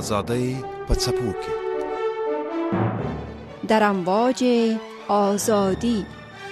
آزادی په څپو کې در امواج آزادی.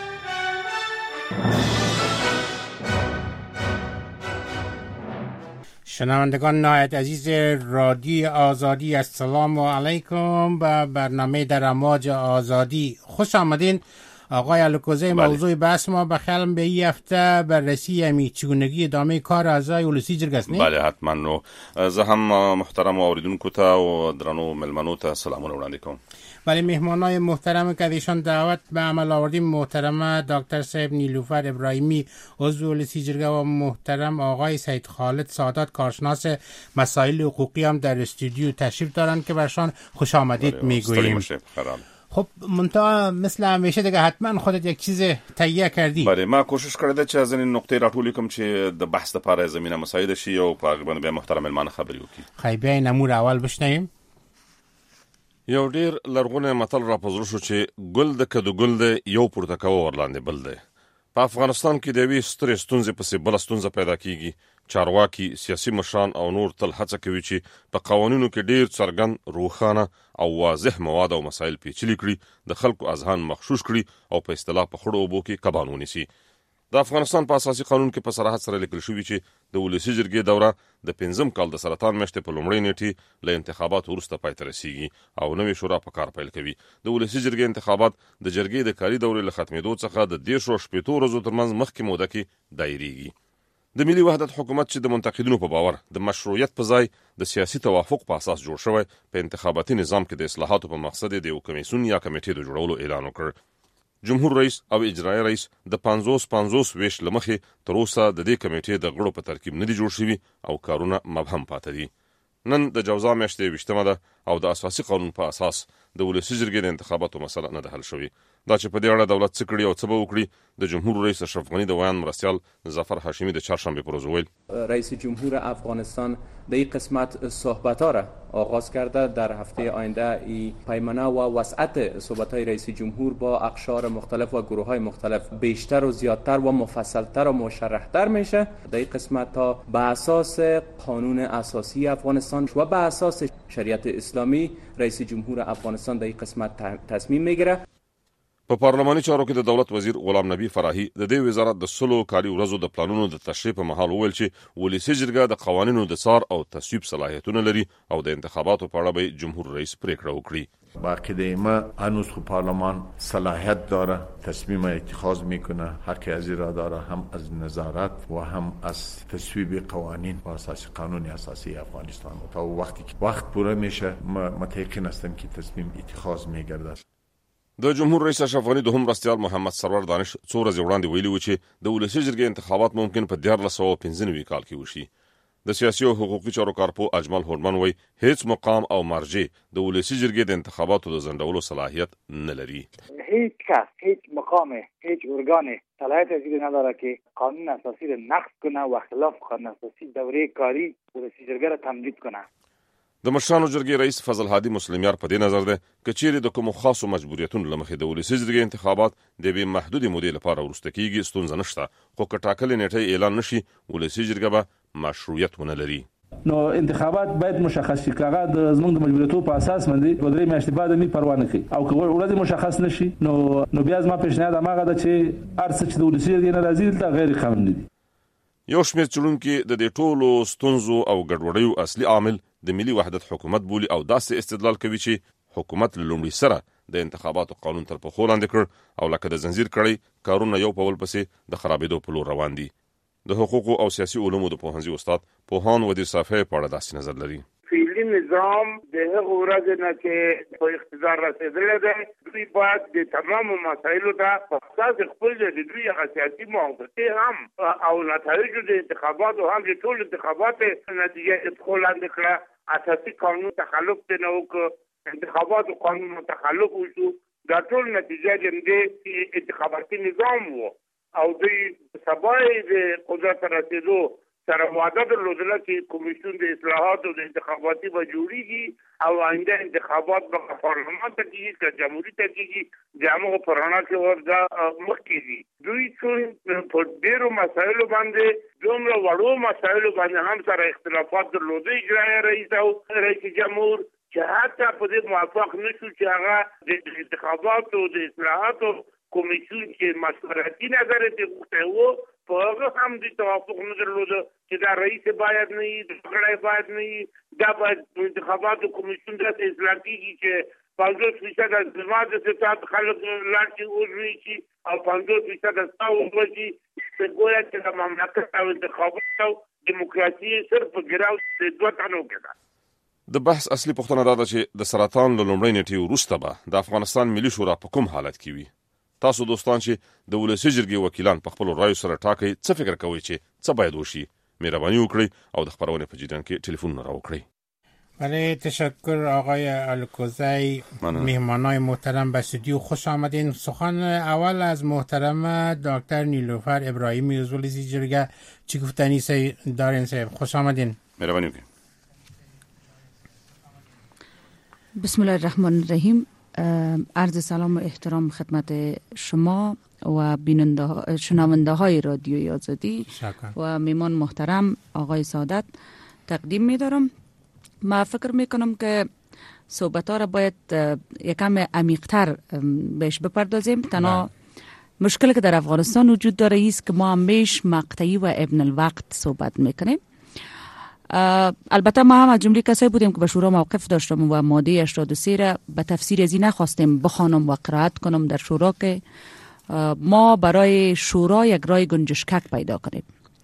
شنوندگان نهایت عزیز رادیو آزادی، السلام علیکم. به برنامه در امواج آزادی خوش آمدین. آقای الکوزی، موضوع بحث ما بخیالم به این هفته بررسی چگونگی ادامه کار اعضای ولسی جرګه است. بله حتما. نو زه هم محترم اوریدونکو ته او درنو ملمنو ته سلامونه وړاندې کوم. ولی مهمانای محترم که ایشان دعوت به عمل آوردیم، محترم دکتر صاحب نیلوفر ابراهیمی عضو ولسی جرګه و محترم آقای سید خالد سادات کارشناس مسائل حقوقی هم در استودیو تشریف دارند که برشان خوش آمدید میگوییم. خب منتها مثل همیشه دیگه حتما خودت یک چیز تهیه کردی. بله، ما کوشش کړی چې از این نقطې راټولې کوم چې د بحث لپاره زمینه مساعده شي او په هغه باندې محترم ملمانه خبرې وکړي. خی بیا نمور اول بشنویم. یو ډیر لرغونی متل را پزړو شو چې ګل د کدو ګل دی یو پورته کوه ورلاندې بل دی. په افغانستان کې د یوې سترې ستونزې پسې بله ستونزه پیدا کیږي. چارواکي، سیاسي مشران او نور تل هڅه کوي چې په قوانینو کې ډیر څرګند، روښانه او واضح مواد او مسایل پیچلي کړي، د خلکو اذهان مغشوش کړي او په اصطلاح په خړو اوبو کې کبان ونیسي. د افغانستان په اساسي قانون کې په صراحت سره لیکل شوی چې د ولسی جرګې دوره د 5 کال د سرطان میاشتې په لومړۍ نیټه له انتخاباتو وروسته پای ته رسیږي او نوې شورا په کار پیل کوي. د ولسی جرګې انتخابات د جرګې د کاري دورې له ختمېدو څخه د 10 ورځو ترمنځ مخکې موده کې دایریږي. د ملي وحدت حکومت چې د منتقدینو په باور د مشروعیت په ځای د سیاسي توافق په اساس جوړ شوی، په انتخاباتي نظام کې د اصلاحاتو په مقصد د یو کمیسیون یا کمیټې د جوړولو اعلان وکړ. جمهور رئیس او اجرایي رئیس د 50 ویش لمخې تر اوسه د دې کمیټې د غړو په ترکیب نه دي جوړ شوي او کارونه مبهم پاتې دي. نن د جوزا میاشتې 20مه ده او د اساسي قانون په اساس د ولسی جرګې د انتخاباتو مسله نه ده حل شوې. دا چې په دې اړه دولت څه کړي او څه به وکړي، د جمهور رئیس اشرف غنی د ویان مرستیال ظفر هاشمی د چهارشنبه پر ورځ ویل رئیس جمهور افغانستان در این قسمت صحبت‌ها را آغاز کرده. در هفته آینده این پیمانه و وسعت صحبت‌های رئیس جمهور با اقشار مختلف و گروه‌های مختلف بیشتر و زیادتر و مفصل‌تر و مشرح‌تر میشه. در این قسمت ها به اساس قانون اساسی افغانستان و به اساس شریعت اسلامی رئیس جمهور افغانستان در این قسمت تصمیم میگیره. په پارلماني چارو کې د دولت وزیر غلام نبی فرحي د دې وزارت د 100 کاري ورځو د پلانونو د تشریح په مهال وویل چې ولسی جرګه د قوانینو د څار او تصویب صلاحیتونه لري او د انتخاباتو په اړه به جمهور رئیس پریکړه وکړي. با عقیده ما هنوز پارلمان صلاحیت داره، تصمیم اتخاذ میکنه، حق ازی را داره، هم از نظارت و هم از تصویب قوانین و اساسی قانون اساسی افغانستان. تا وقتی که وقت پوره میشه متيقن هستم که تصمیم اتخاذ میگرده. د جمهور رئیس اشرف غنی دوهم مرستیال محمد سرور دانش څو ورځې وړاندې ویلي و چې د ولسی جرګې انتخابات ممکن په 1995 کال کې وشي. د سیاسي او حقوقي چارو کارپو اجمل هورمن وایي هیڅ مقام او مرجع د ولسی جرګې د انتخاباتو د ځنډولو صلاحیت نه لري. هیچ کس، هیچ مقام، هیچ ارگان صلاحیت از این نداره که قانون اساسی را نقض کنه و خلاف قانون اساسی دوره کاری ولسی جرګې را تمدید کنه. د مشرانو جرګې رئیس فضل هادي مسلمیار په دې نظر ده چې چیرې د کوم خاصو مجبوریتونو لمخې د ولسی جرګې انتخابات د به محدودې مودې لپاره ورسته کیږي ستونزه نشته، خو که ټاکلې نیټه اعلان نشي ولسی جرګه به مشروعیت ونه لري. نو انتخابات باید مشخص شي. کاغه د زمونږ د مجبوریتونو په اساس باندې په درې میاشتې بعد می پروا نه کوي او که ورځ مشخص نشي نو بیا ما پیشنهاد ماغه ده چې ارڅ چې د ولسی جرګې ناراضي دي غیر قانوني دي. یو شمېر څېړونکي د دې ټولو ستونزو او ګډوډیو اصلي عامل د ملي وحدت حکومت بولی او داسې استدلال کوي چې حکومت له لومړي سره د انتخاباتو قانون تر پښو لاندې کړ او لکه د زنجیر کړی کارونه یو په بل پسې د خرابېدو په لور روان دي. د حقوقو او سیاسي علومو د پوهنځي استاد پوهان ودیر صافی په اړه داسې نظر لري. فعلی نظام د هغه ورځې نه چې په اقتدار رسېدلی دی، دوی باید د تمامو مسایلو ته په اساس خپل د دوی هغه سیاسي موافقې هم او نتایجو د انتخاباتو هم د ټول انتخاباتو نتیجه ادخال لاندې کړه. اساسي قانون تخلف ته نه وکړ، انتخاباتو قانون تخلف وشو، دا ټول نتیجه د انتخاباتي نظام و او دوی سبا د قدرت رسېدو سره وعده درلودله چې کمیسیون د اصلاحات او د انتخاباتي به جوړیږي او آینده انتخابات به پارلمان ته کېږي که جمهوریت ته کېږي د همغو په رڼا کې ورته مخکې دي. دوی چون په ډېرو مسایلو باندې دومره وړو مسایلو باندې هم سره اختلافات درلوده اجرایه رئیس او رئیس جمهور چې حتی په دې موافق نشو چې هغه د انتخاباتو او د اصلاحاتو کمیسیون چې مشورتي نظر یې غوښتی و په هغه هم د توافق نه درلوده چې دا رئیس باید نه وي، غړی باید نه وي، دا باید انتخاباتو کمیسیون داسې اصلاح کېږي چې 50% از زما د ستات خلک لاړ شي وژوي شي او 50% ستا وژي چې ګویا چې د مملکت او انتخابات او دیموکراسي صرف په ګراو د دوه تنو کې ده. د بحث اصلي پوښتنه دا ده چې د سرطان له لومړۍ نیټې وروسته به د افغانستان ملي شورا په کوم حالت کې وي؟ تاسو دوستان چې د ولسي جرګې وکیلان په خپلو رایو سره ټاکئ، څه فکر کوئ چې څه باید وشي؟ مهرباني وکړئ او د خپرونې په جریان کې ټلیفونونه راوکړئ. بله، تشکر آقای الکوزی. مهمانای محترم به استودیو خوش آمدین. سخن اول از محترم دکتر نیلوفر ابراهیمی عضو لسی جرگه چی گفتنی دارین صاحب؟ خوش آمدین. مهربانی وکړئ. بسم الله الرحمن الرحیم. عرض سلام و احترام خدمت شما و شنونده های رادیوی آزادی و میمان محترم آقای سعادت تقدیم می‌دارم. ما فکر میکنم که صحبت ها را باید یکم عمیق‌تر بهش بپردازیم. تنها مشکلی که در افغانستان وجود داره است که ما همیشه مقطعی و ابن الوقت صحبت میکنیم. البته ما هم از جمله کسایی بودیم که به شورا موقف داشتم و ماده 83 را به تفسیر ازی نخواستیم بخوانم و قرائت کنم در شورا که ما برای شورا یک رای گنجشکک پیدا کنیم.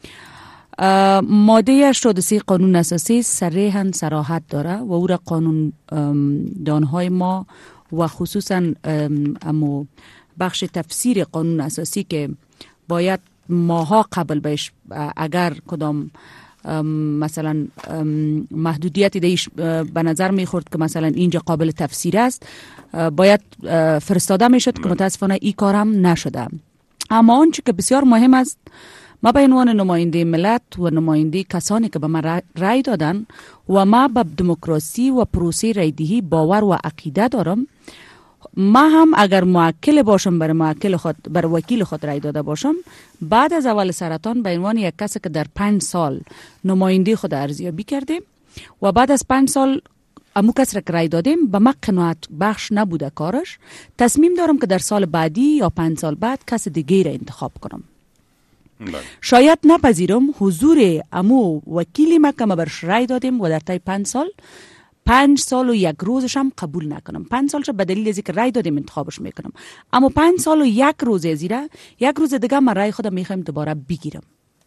ماده 83 قانون اساسی صریحاً صراحت داره و او را قانون دانهای ما و خصوصاً امو بخش تفسیر قانون اساسی که باید ماها قبل بهش اگر کدام مثلا محدودیتی دیش به نظر میخورد که مثلا اینجا قابل تفسیر است باید فرستاده میشد که متاسفانه این کار هم نشده. اما آنچه که بسیار مهم است، ما به عنوان نماینده ملت و نماینده کسانی که به من رای دادن و ما به دموکراسی و پروسه رایدهی باور و عقیده دارم، ما هم اگر موکل باشم بر وکیل خود رای داده باشم، بعد از اول سرطان به عنوان یک کسی که در 5 سال نماینده خود ارزیابی کردیم و بعد از 5 سال امو کس را که رای دادیم به ما قناعت بخش نبوده کارش، تصمیم دارم که در سال بعدی یا 5 سال بعد کس دیگه را انتخاب کنم. شاید نپذیرم حضور امو وکیلی ما که ما برش رای دادیم و در طی 5 سال و 1 روزش هم قبول نکنم. 5 سالش به دلیل از اینکه رای دادیم انتخابش میکنم، اما 5 سال و 1 روز ازیره 1 روز دیگه من رای خودم میخوایم دوباره بگیرم.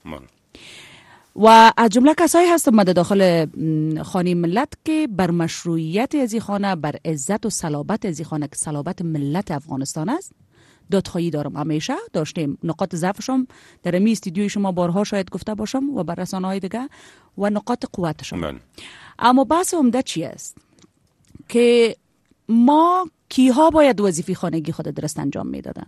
و از جمله کسایی هستم من داخل خانه ملت که بر مشروعیت از این خانه، بر عزت و صلابت از این خانه که صلابت ملت افغانستان است دادخواهی دارم. همیشه داشتیم نقاط ضعفشم در امی استودیوی شما بارها شاید گفته باشم و بر رسانه‌های دیگه و نقاط قوتشم. اما بحث عمده چی است که ما کیها باید وظیفه خانگی خود درست انجام میدادن؟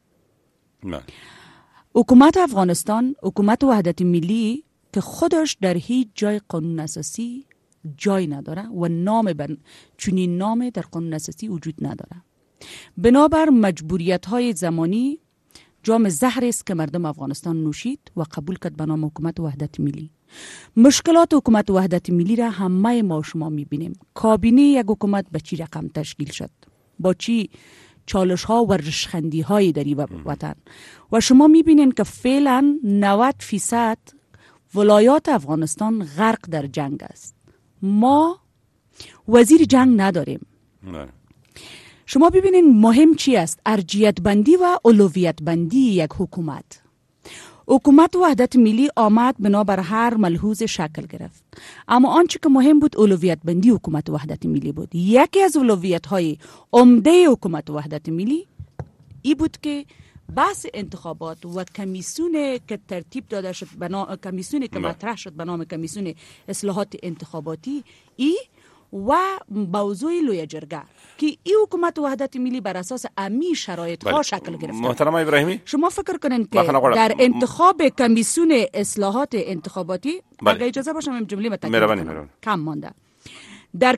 حکومت افغانستان، حکومت وحدت ملی که خودش در هیچ جای قانون اساسی جای نداره و چنین نام در قانون اساسی وجود نداره. بنابر مجبوریت های زمانی جام زهر است که مردم افغانستان نوشید و قبول کرد به نام حکومت وحدت ملی. مشکلات حکومت وحدت ملی را همه ما شما میبینیم. کابینه یک حکومت به چی رقم تشکیل شد، با چی چالش ها و رشخندی های در وطن، و شما میبینین که فعلا 90% ولایات افغانستان غرق در جنگ است. ما وزیر جنگ نداریم. شما ببینین مهم چی است؟ ارجیت بندی و اولویت بندی یک حکومت. حکومت وحدت ملی آمد بنابر هر ملحوظ شکل گرفت، اما آنچه که مهم بود اولویت بندی حکومت وحدت ملی بود. یکی از اولویت های عمده حکومت وحدت ملی ای بود که بحث انتخابات و کمیسیون که ترتیب داده شد کمیسیونی که مطرح شد به نام کمیسیون اصلاحات انتخاباتی، ای و موضوع لوی جرگه که این حکومت وحدت ملی بر اساس امی شرایط ها شکل گرفته. محترم ابراهیمی، شما فکر کنین که در انتخاب کمیسیون اصلاحات انتخاباتی، اگه اجازه باشه من جمله متکلم کم مانده، در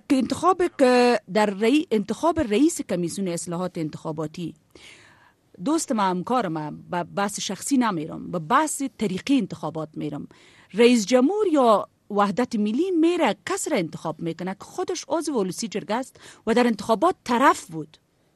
انتخاب رئیس کمیسیون اصلاحات انتخاباتی دوست ما همکار ما با بحث شخصی نمیرم، با بحث طریقی انتخابات میرم. رئیس جمهور یا وحدت ملی میره کس را انتخاب میکنه که خودش عضو ولسی جرگه است و در انتخابات طرف بود.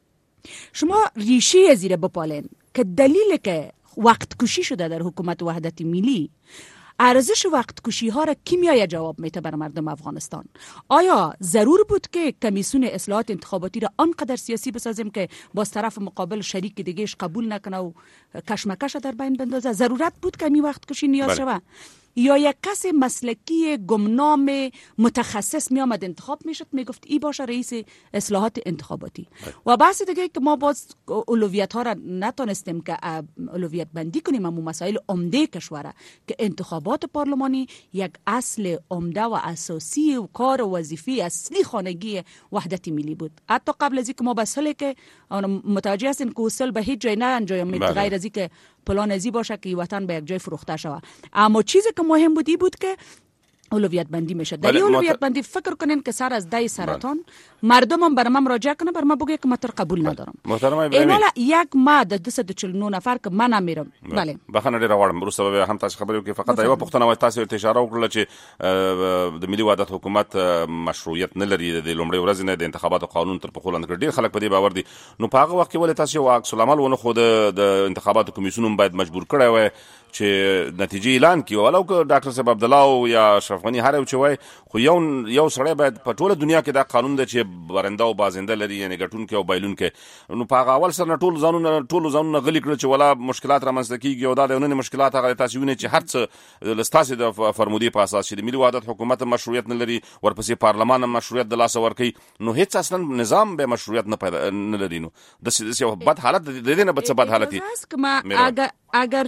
شما ریشه زیر بپالین که دلیل که وقت کشی شده در حکومت وحدت ملی، ارزش وقت کشی ها را کی میآید جواب میده بر مردم افغانستان؟ آیا ضرور بود که کمیسیون اصلاحات انتخاباتی را آنقدر سیاسی بسازیم که باز طرف مقابل شریک دیگهش قبول نکنه و کشمکش در بین بندازه؟ ضرورت بود که می وقت کشی نیاز شود؟ یا یک کس مسلکی گمنام متخصص می آمد انتخاب می شد، می گفت ای باشه رئیس اصلاحات انتخاباتی؟ و بحث دیگه که ما باز اولویت ها را نتونستیم که اولویت بندی کنیم، اما مسائل عمده کشوره که انتخابات پارلمانی یک اصل عمده و اساسی و کار و وظیفه اصلی خانگی وحدت ملی بود. حتی قبل از اینکه ما بسله که متوجه هستیم که وصل به هیچ جای نه انجام غیر از اینکه پلان ازی باشه که وطن به یک جای فروخته شود. اما چیزی که مهم بودی بود که اولویت بندی میشه. در این اولویت بندی فکر کنین که سر از دای سرطان مردم هم بر من مراجعه کنه، بر من بگه که من قبول ندارم. محترم ابراهیمی، اینا یک ماده 249 نفر که من نمیرم. بله بخنه ډیر غواړم وروسته به هم تاسو خبرې وکړئ. فقط یو پوښتنه وای، تاسو ته اشاره وکړه چې د ملي وحدت حکومت مشروعیت نه لري، د لومړي ورځې نه د انتخاباتو قانون تر پخو لاندې کړ. ډیر خلک په دې باور دي. نو په هغه وخت کې ولې تاسو یو عکس العمل ونه خو د انتخاباتو کمیسیون باید مجبور کړی وای چې نتیجې اعلان کړي، ولو که ډاکټر صاحب عبدالله یا اشرف غنی هر یو چې وای، خو یو سړی باید په ټوله دنیا کې دا قانون دی چې برنده او بازنده لري، یعنی ګټونکی او بایلونکی. نو په هغه اول سره ټول ځانونه غلي کړل چې ولا مشکلات رامنځته کیږي، او دا د نن مشکلات هغه تاسو وینئ چې هر څه لستاسې د فرمودې په اساس چې د ملي وحدت حکومت مشروعیت نه لري، ورپسې پارلمان هم مشروعیت د لاسه ورکوي، نو هیڅ اصلا نظام به مشروعیت نه لري. نو داسې یو بد حالت د دې نه به څه بد حالتي.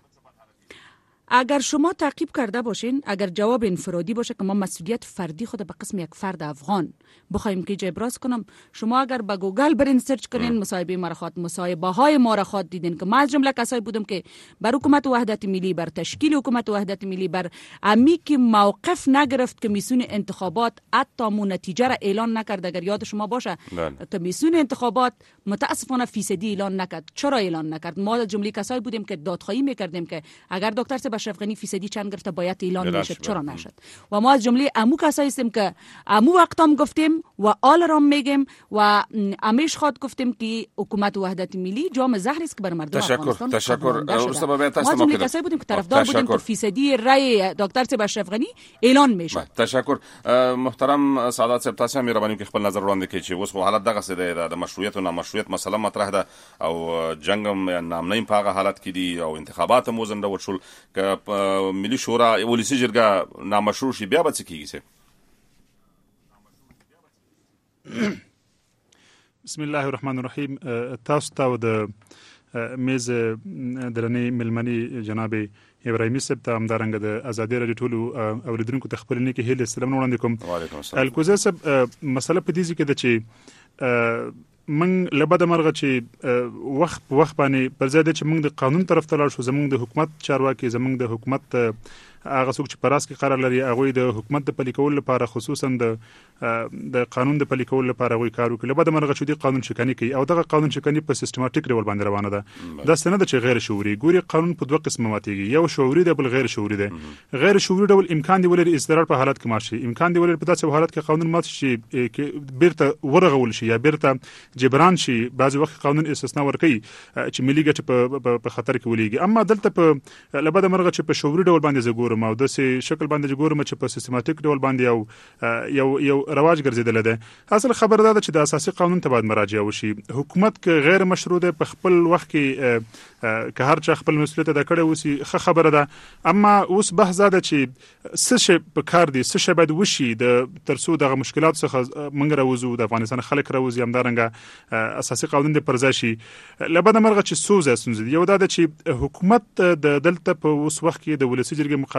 اگر شما تعقیب کرده باشین، اگر جواب انفرادی باشه که ما مسئولیت فردی خود به قسم یک فرد افغان بخوایم که ابراز کنم، شما اگر با گوگل برین سرچ کنین مصاحبه مرخات، مصاحبه های مرخات دیدین که ما از جمله کسایی بودم که بر حکومت وحدت ملی، بر تشکیل حکومت وحدت ملی، بر امی که موقف نگرفت کمیسیون انتخابات حتی مو نتیجه را اعلان نکرد. اگر یاد شما باشه کمیسیون انتخابات متاسفانه فیصدی اعلان نکرد. چرا اعلان نکرد؟ ما از جمله کسایی بودیم که دادخواهی میکردیم که اگر دکتر اشرف غنی فیصدی چند گرفته باید اعلان میشد، چرا نشد؟ و ما از جمله امو کسایی هستیم که امو وقتام گفتیم و آل رام میگیم و امیش خود گفتیم که حکومت وحدت ملی جام زهر است که بر مردم افغانستان. تشکر. ما جمله کسایی بودیم که طرفدار بودیم که فیصدی رای دکتر اشرف غنی اعلان میشد. تشکر. محترم سعادت صاحب، تاسو مهرباني کې خپل نظر وړاندې کړئ چې اوس خو حالت دغه څه دی، د مشروعیت او نامشروعیت مسله مطرح ده او جنگ هم نامنیم په هغه حالت کې دي او انتخابات هم وزنده وشول که ملي شورا ولسی جرګه نامشروع شي بیا به څه کیږي؟ بسم الله الرحمن الرحیم. تاسو ته د میز درنې ملمني جناب ابراهیمي صاحب ته همدارنګه د ازادي راډیو ټولو اوریدونکو ته خپل نیکه هیله سلام وړاندې کوم. وعلیکم السلام. الکوزه صاحب، مسله په دې کې ده چې من لبد مرغه چې وخت باندې پر ځای چې موږ د قانون طرف ته لاړ شو، زموږ د حکومت چارواکي، زموږ د حکومت هغه څوک چې پراس کې قرار لري، هغه د حکومت د پلي کولو لپاره، خصوصا د قانون د پلي کولو لپاره هغه کار وکړي. لبد مرغه چې د قانون شکنی کوي او دغه قانون شکنی په سیستماتیک ډول باندې روانه ده. دا څنګه ده چې غیر شعوري ګوري قانون په دوه قسمه ماتيږي، یو شعوري دی بل غیر شعوري دی. غیر شعوري ډول امکان دی ولري اضطرار په حالت کې ماشي، امکان دی ولري په داسې حالت کې قانون مات شي کې بیرته ورغول شي یا بیرته جبران شي. بعض وخت قانون استثناء ورکوي چې ملي ګټه په خطر کې ولېږي. اما دلته په لبد مرغه چې په شعوري ډول باندې زګورم او د سي شکل باندې ګورم چې په سیستماتیک ډول باندې یو رواج ګرځیدل ده. اصل خبر ده چې د اساسي قانون ته باید مراجعه وشي. حکومت کې غیر مشروع ده په خپل وخت کې که هر چا خپل مسؤلیت ادا کړی وسی خبره ده. اما اوس بحث ده چې څه شی په کار دي، څه شی باید وشي د ترڅو دغه مشکلات څخه منګ راوځو، د افغانستان خلک راوځي، همدارنګه اساسي قانون د پرځای شي. لبد مرغه چې سوزه یو ده چې حکومت د دلته په اوس وخت کې د ولسی جرګې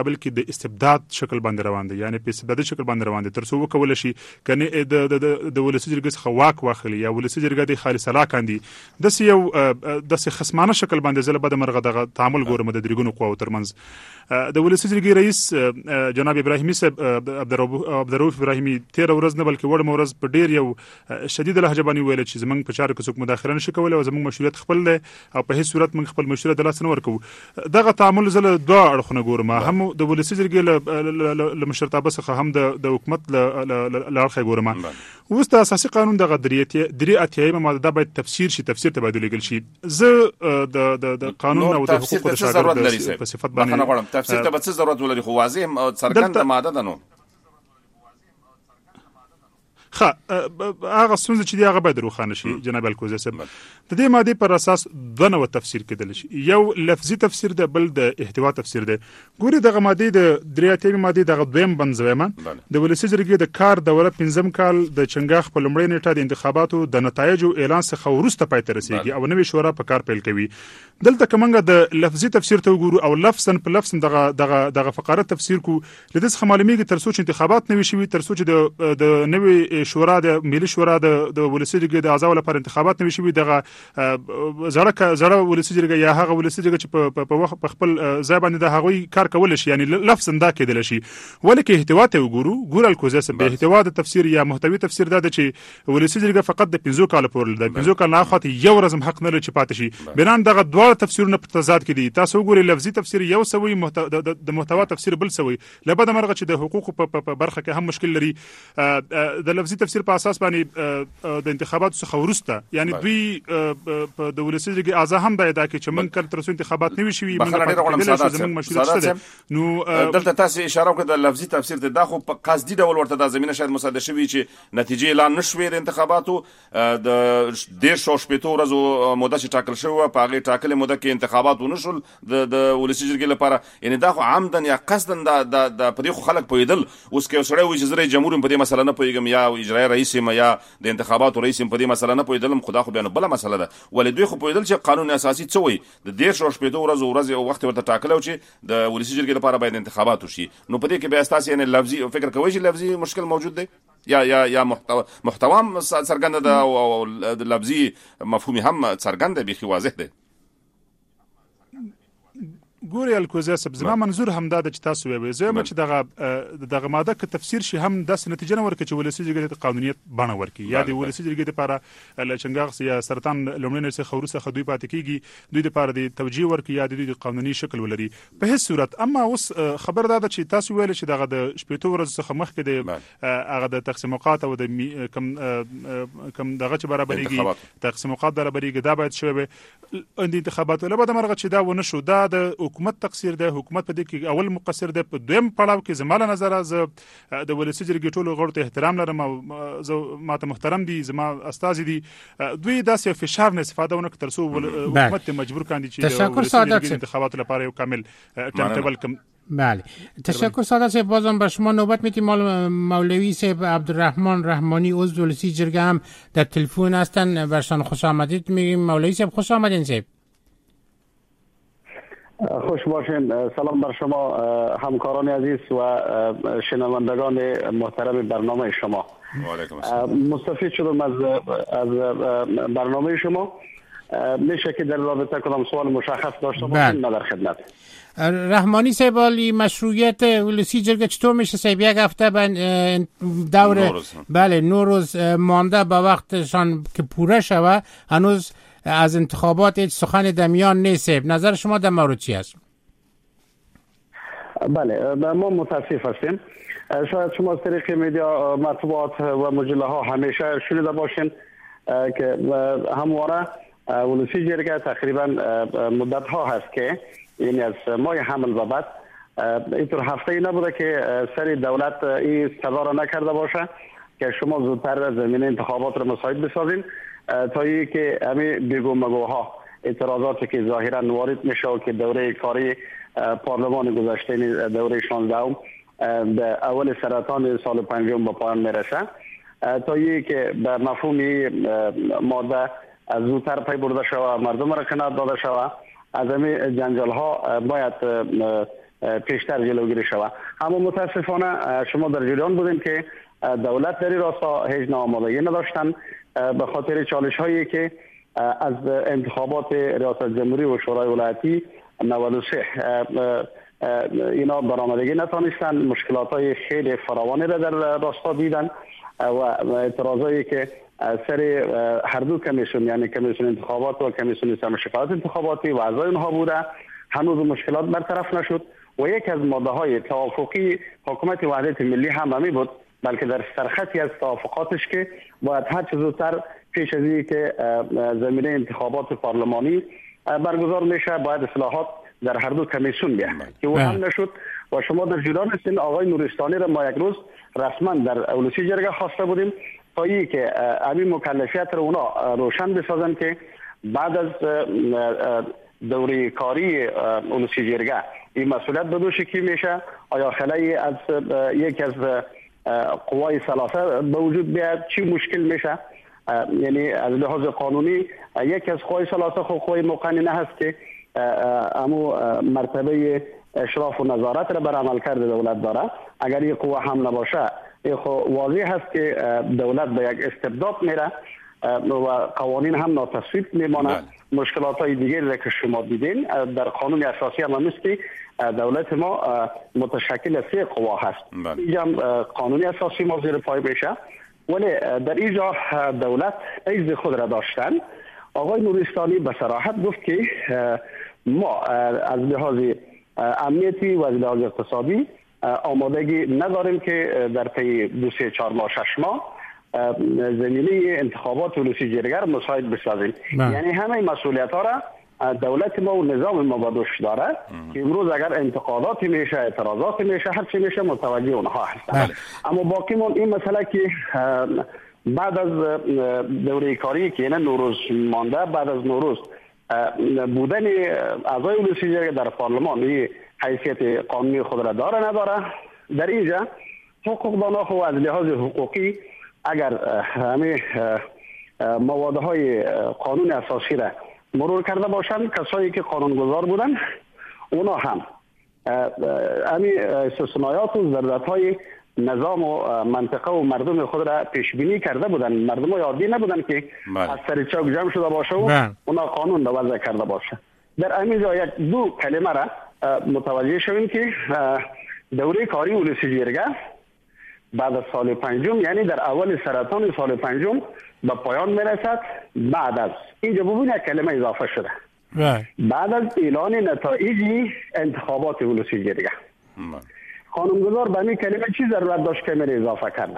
مقابل کې د استبداد شکل باندې روان دي، یعنی په استبدادي شکل باندې روان دي، تر څو وکول شي کنه د ولسی جرګې څخه واک واخلي یا ولسی جرګې د خالص الله کاندي د یو د خصمانه شکل باندې زله بده مرغه د تعامل ګورم د درګونو قواو ترمنځ د ولسی جرګې رئیس جناب ابراهیمي صاحب عبدالرؤف ابراهیمي 13 ورځ نه بلکې وړ مورز په ډیر یو شدید لهجه باندې ویل چې زمنګ په چارو کې څوک مداخله نشي کولای او زمنګ مشروعیت خپل دی او په هیڅ صورت موږ خپل مشروعیت د لاس نه ورکو. دغه تعامل زله دوه اړخونه ګورم، هم د ولسی جرګې له مشرتابه څخه هم د حکومت له اړخه ګورم. اوس د اساسي قانون د درې اتیایم ماده د باید تفسیر شي، تفسیر تبادله کېږي شي. زه د قانون او د حقوقو د شاګرد په صفت باندې تفسیر ته څه ضرورت ولري، خو واضح او څرګنده ماده ده. نو هغه څنګه چې دی هغه باید روښانه شي جناب الکوزی صاحب. د دې ماده پر اساس دوه نوع تفسیر کېدل شي، یو لفظي تفسیر ده، بل د احتوا تفسیر ده. ګوري دغه ماده د درېاتې ماده دغه دویم بنځویمه د ولسی جرګې د کار دوره 5 کال د چنګاخ په لومړۍ نیټه د انتخاباتو د نتایجو اعلان څخه وروسته پای ته رسیږي او نوې شورا په کار پیل کوي. دلته کومه د لفظي تفسیر ته وګورو او لفظا په لفظ دغه فقره تفسیر کو لدې څخه معلومیږي تر څو چې انتخابات نوي شي، تر څو چې د نوې شورا د ملي شورا د ولسی جرګې د اعضاء لپاره انتخابات نوي شي، دغه زړه ولسی جرګې یا هغه ولسی جرګې چې په وخت په خپل ځای باندې د هغوی کار کول شي، یعنی لفظا دا کېدل شي. ولیکي احتوا ته وګورو، ګور الکوزی صاحب به احتوا د تفسیر یا محتوی تفسیر دا چې ولسی جرګې فقط د 5 کال پورې د 5 کال نه خاطر یو ورځم حق نه لري چې پاتې شي. بنان دغه دوه تفسیرونه په تضاد کې دي. تاسو وګورئ لفظي تفسیر یو سوی، د محتوا تفسیر بل سوی. لبد مرغه چې د حقوقو په برخه کې هم مشکل لري. د لفظي تفسیر په اساس باندې د انتخاباتو څخه ورسته، یعنی دوی په د ولسی جرګې اعضا هم باید چې موږ کله تر څو انتخابات نه وي شوي موږ زموږ مشروعیت شته. نو دلته تاسو اشاره وکړه د لفظي تفسیر ته دا خو په قصدي ډول ورته د زمينه شاید مصادره شوی چې نتیجې اعلان نشوي د انتخاباتو د 1.8 ورځو موده چې ټاکل شوی په هغه ټاکلې موده کې انتخابات ونشول د ولسی جرګې لپاره. یعنی دا خو عمدن یا قصدن د پدې خلک پویدل. اوس کې سړی وایي چې زه جمهور په دې مسله نه پویګم یا اجرایي رئیس یا د انتخاباتو رئیس په دې مسله نه پویدلم، خدا خو بیا بل مسله ده. ولې دوی خو پویدل چې قانون اساسي څه وایي د 1.8 ورځې او وخت ورته ټاکلو چې د ولسی جرګې لپاره باید انتخابات وشي. نو په دې کې بیا تاسو یعنی لفظي فکر کوئ چې لفظي مشکل موجود دی یا محتوا څرګنده ده او د لفظي مفهوم هم څرګنده بيخي واضح دی. ګوري الکوزی صاحب زما منظور هم دا چې تاسو وایي زه چې دغه ماده ک تفسیر شي هم د نتیجه نه ورکړي چې ولسی جرګې د قانونیت بڼه ورکړي یا د ولسی جرګې لپاره لچنګاغ یا سرطان لومړنۍ څخه ورسره خدوی پاتې کیږي، دوی لپاره د توجیه ورکړي یا د دوی قانوني شکل ولري په هیڅ صورت. اما اوس خبر دا چې تاسو ویل چې دغه د 18 ورځې څخه مخکې د هغه د تقسیمات او د کم دغه چې برابرېږي تقسیمات برابرېږي دا باید شوی د انتخاباتو لپاره مرغه چې دا ونه شو. دا د حکومت تقصیر ده، حکومت په دې کې اول مقصر ده. په دویم پړاو کې زماله نظر از د ولسی جرګې ټولو غړو ته احترام لرم او ماته محترم دي، زما استاد دي، دوی داسې فشار نه استفاده ونه تر څو حکومت مجبور کاندي چې د ولسی جرګې انتخابات لپاره یو کامل ټایم ټیبل بله. تشکر سعادت صاحب. بازم به شما نوبت میدیم. مولوی صاحب عبدالرحمن رحمانی عضو ولسی جرګه هم در تلفن هستن، برشان خوش آمدید میگیم. مولوی صاحب خوش آمدین. صاحب خوش باشین. سلام بر شما همکاران عزیز و شنوندگان محترم برنامه شما. مستفید شدم از برنامه شما. میشه که در رابطه کنم سوال مشخص داشته باشین؟ من در خدمت. رحمانی صاحب مشروعیت ولسی جرګه چطور میشه صاحب؟ یک هفته دور بله 9 روز مانده به وقتشان که پوره شوه، هنوز از انتخابات هیچ سخن در میان نیست. نظر شما در مورد چی است؟ بله ما متاسف هستیم. شاید شما از طریق میدیا مطبوعات و مجله ها همیشه شنیده باشین که همواره ولسی جرګه تقریبا مدت ها هست که یعنی از ماه حمل و بعد اینطور هفته ای نبوده که سری دولت این سزا را نکرده باشه که شما زودتر زمینه انتخابات را مساعد بسازین تا ای که همین بیگو مگوها اعتراضاتی که ظاهرا وارد میشه و که دوره کاری پارلمان گذشته دوره 16 به اول سرطان سال 5 به پایان میرسه تا ای که به مفهومی ماده زودتر پی برده شود، مردم را قناعت داده شود. از همین جنجال ها باید پیشتر جلوگیری شود. اما متاسفانه شما در جریان بودیم که دولت در این راستا هیچ ناآمادگی نداشتن به خاطر چالش هایی که از انتخابات ریاست جمهوری و شورای ولایتی 93 اینا برآمدگی نتونستن. مشکلات های خیلی فراوانی را در راستا دیدن و اعتراضایی که سر هر دو کمیسیون، یعنی کمیسیون انتخابات و کمیسیون شفاعت انتخاباتی و اعضای اونها بوده، هنوز مشکلات برطرف نشد و یک از ماده های توافقی حکومت وحدت ملی هم همی بود، بلکه در سرخطی از توافقاتش که باید هر چه زودتر پیش از این که زمینه انتخابات پارلمانی برگزار میشه باید اصلاحات در هر دو کمیسیون بیاد که او هم نشد. و شما در جریان هستین آقای نورستانی را ما یک روز رسما در اولوسی جرگه خواسته بودیم تا ای که همین مکلفیت رو اونا روشن بسازن که بعد از دوره کاری اولوسی جرگه این مسئولیت به دوش کی میشه، آیا خلایی از یک از قوای ثلاثه به وجود بیاد، چی مشکل میشه. یعنی از لحاظ قانونی یک از قوای ثلاثه خو قوای مقننه هست که امو مرتبه اشراف و نظارت را بر عمل کرده دولت داره. اگر یک قوه هم نباشه واضح هست که دولت به یک استبداد میره و قوانین هم ناتصویب میمانه. مشکلات های دیگری را که شما دیدین در قانون اساسی هم هست که دولت ما متشکل از 3 قوا هست. اینجا قانون اساسی ما زیر پای میشه، ولی در اینجا دولت عجز خود را داشتن. آقای نورستانی به صراحت گفت که ما از لحاظ امنیتی و از لحاظ اقتصادی آمادگی نداریم که در طی 2-3-4 ماه 6 ماه زمینه انتخابات اولوسی جرگه را مساعد بسازیم. یعنی همه مسئولیت ها را دولت ما و نظام ما با دوش داره که امروز اگر انتقادات میشه، اعتراضات میشه، هر چی میشه متوجه اونها هستن. اما باقی من این مسئله که بعد از دوره کاری که یعنی نوروز مانده، بعد از نوروز بودن اعضای اولوسی جرگه در پارلمان این حیثیت قانونی خود را داره نداره. در اینجا حقوقدانا خو از لحاظ حقوقی اگر همه موادهای قانون اساسی را مرور کرده باشند، کسایی که قانونگذار بودن اونا هم همین استثناءات و ضرورت‌های نظام و منطقه و مردم خود را پیش بینی کرده بودن. مردم عادی نبودن که از سر چوک جمع شده باشه و اونا قانون را وضع کرده باشه. در همین جا یک 2 کلمه را متوجه شویم که دوره کاری اولوسی جرگه بعد از سال 5 یعنی در اول سرطان سال 5 به پایان میرسد. بعد از اینجا ببین یک کلمه اضافه شده بعد از اعلان نتایج انتخابات اولوسی جرگه. قانونگذار به این کلمه چی ضرورت داشت که میره اضافه کرده؟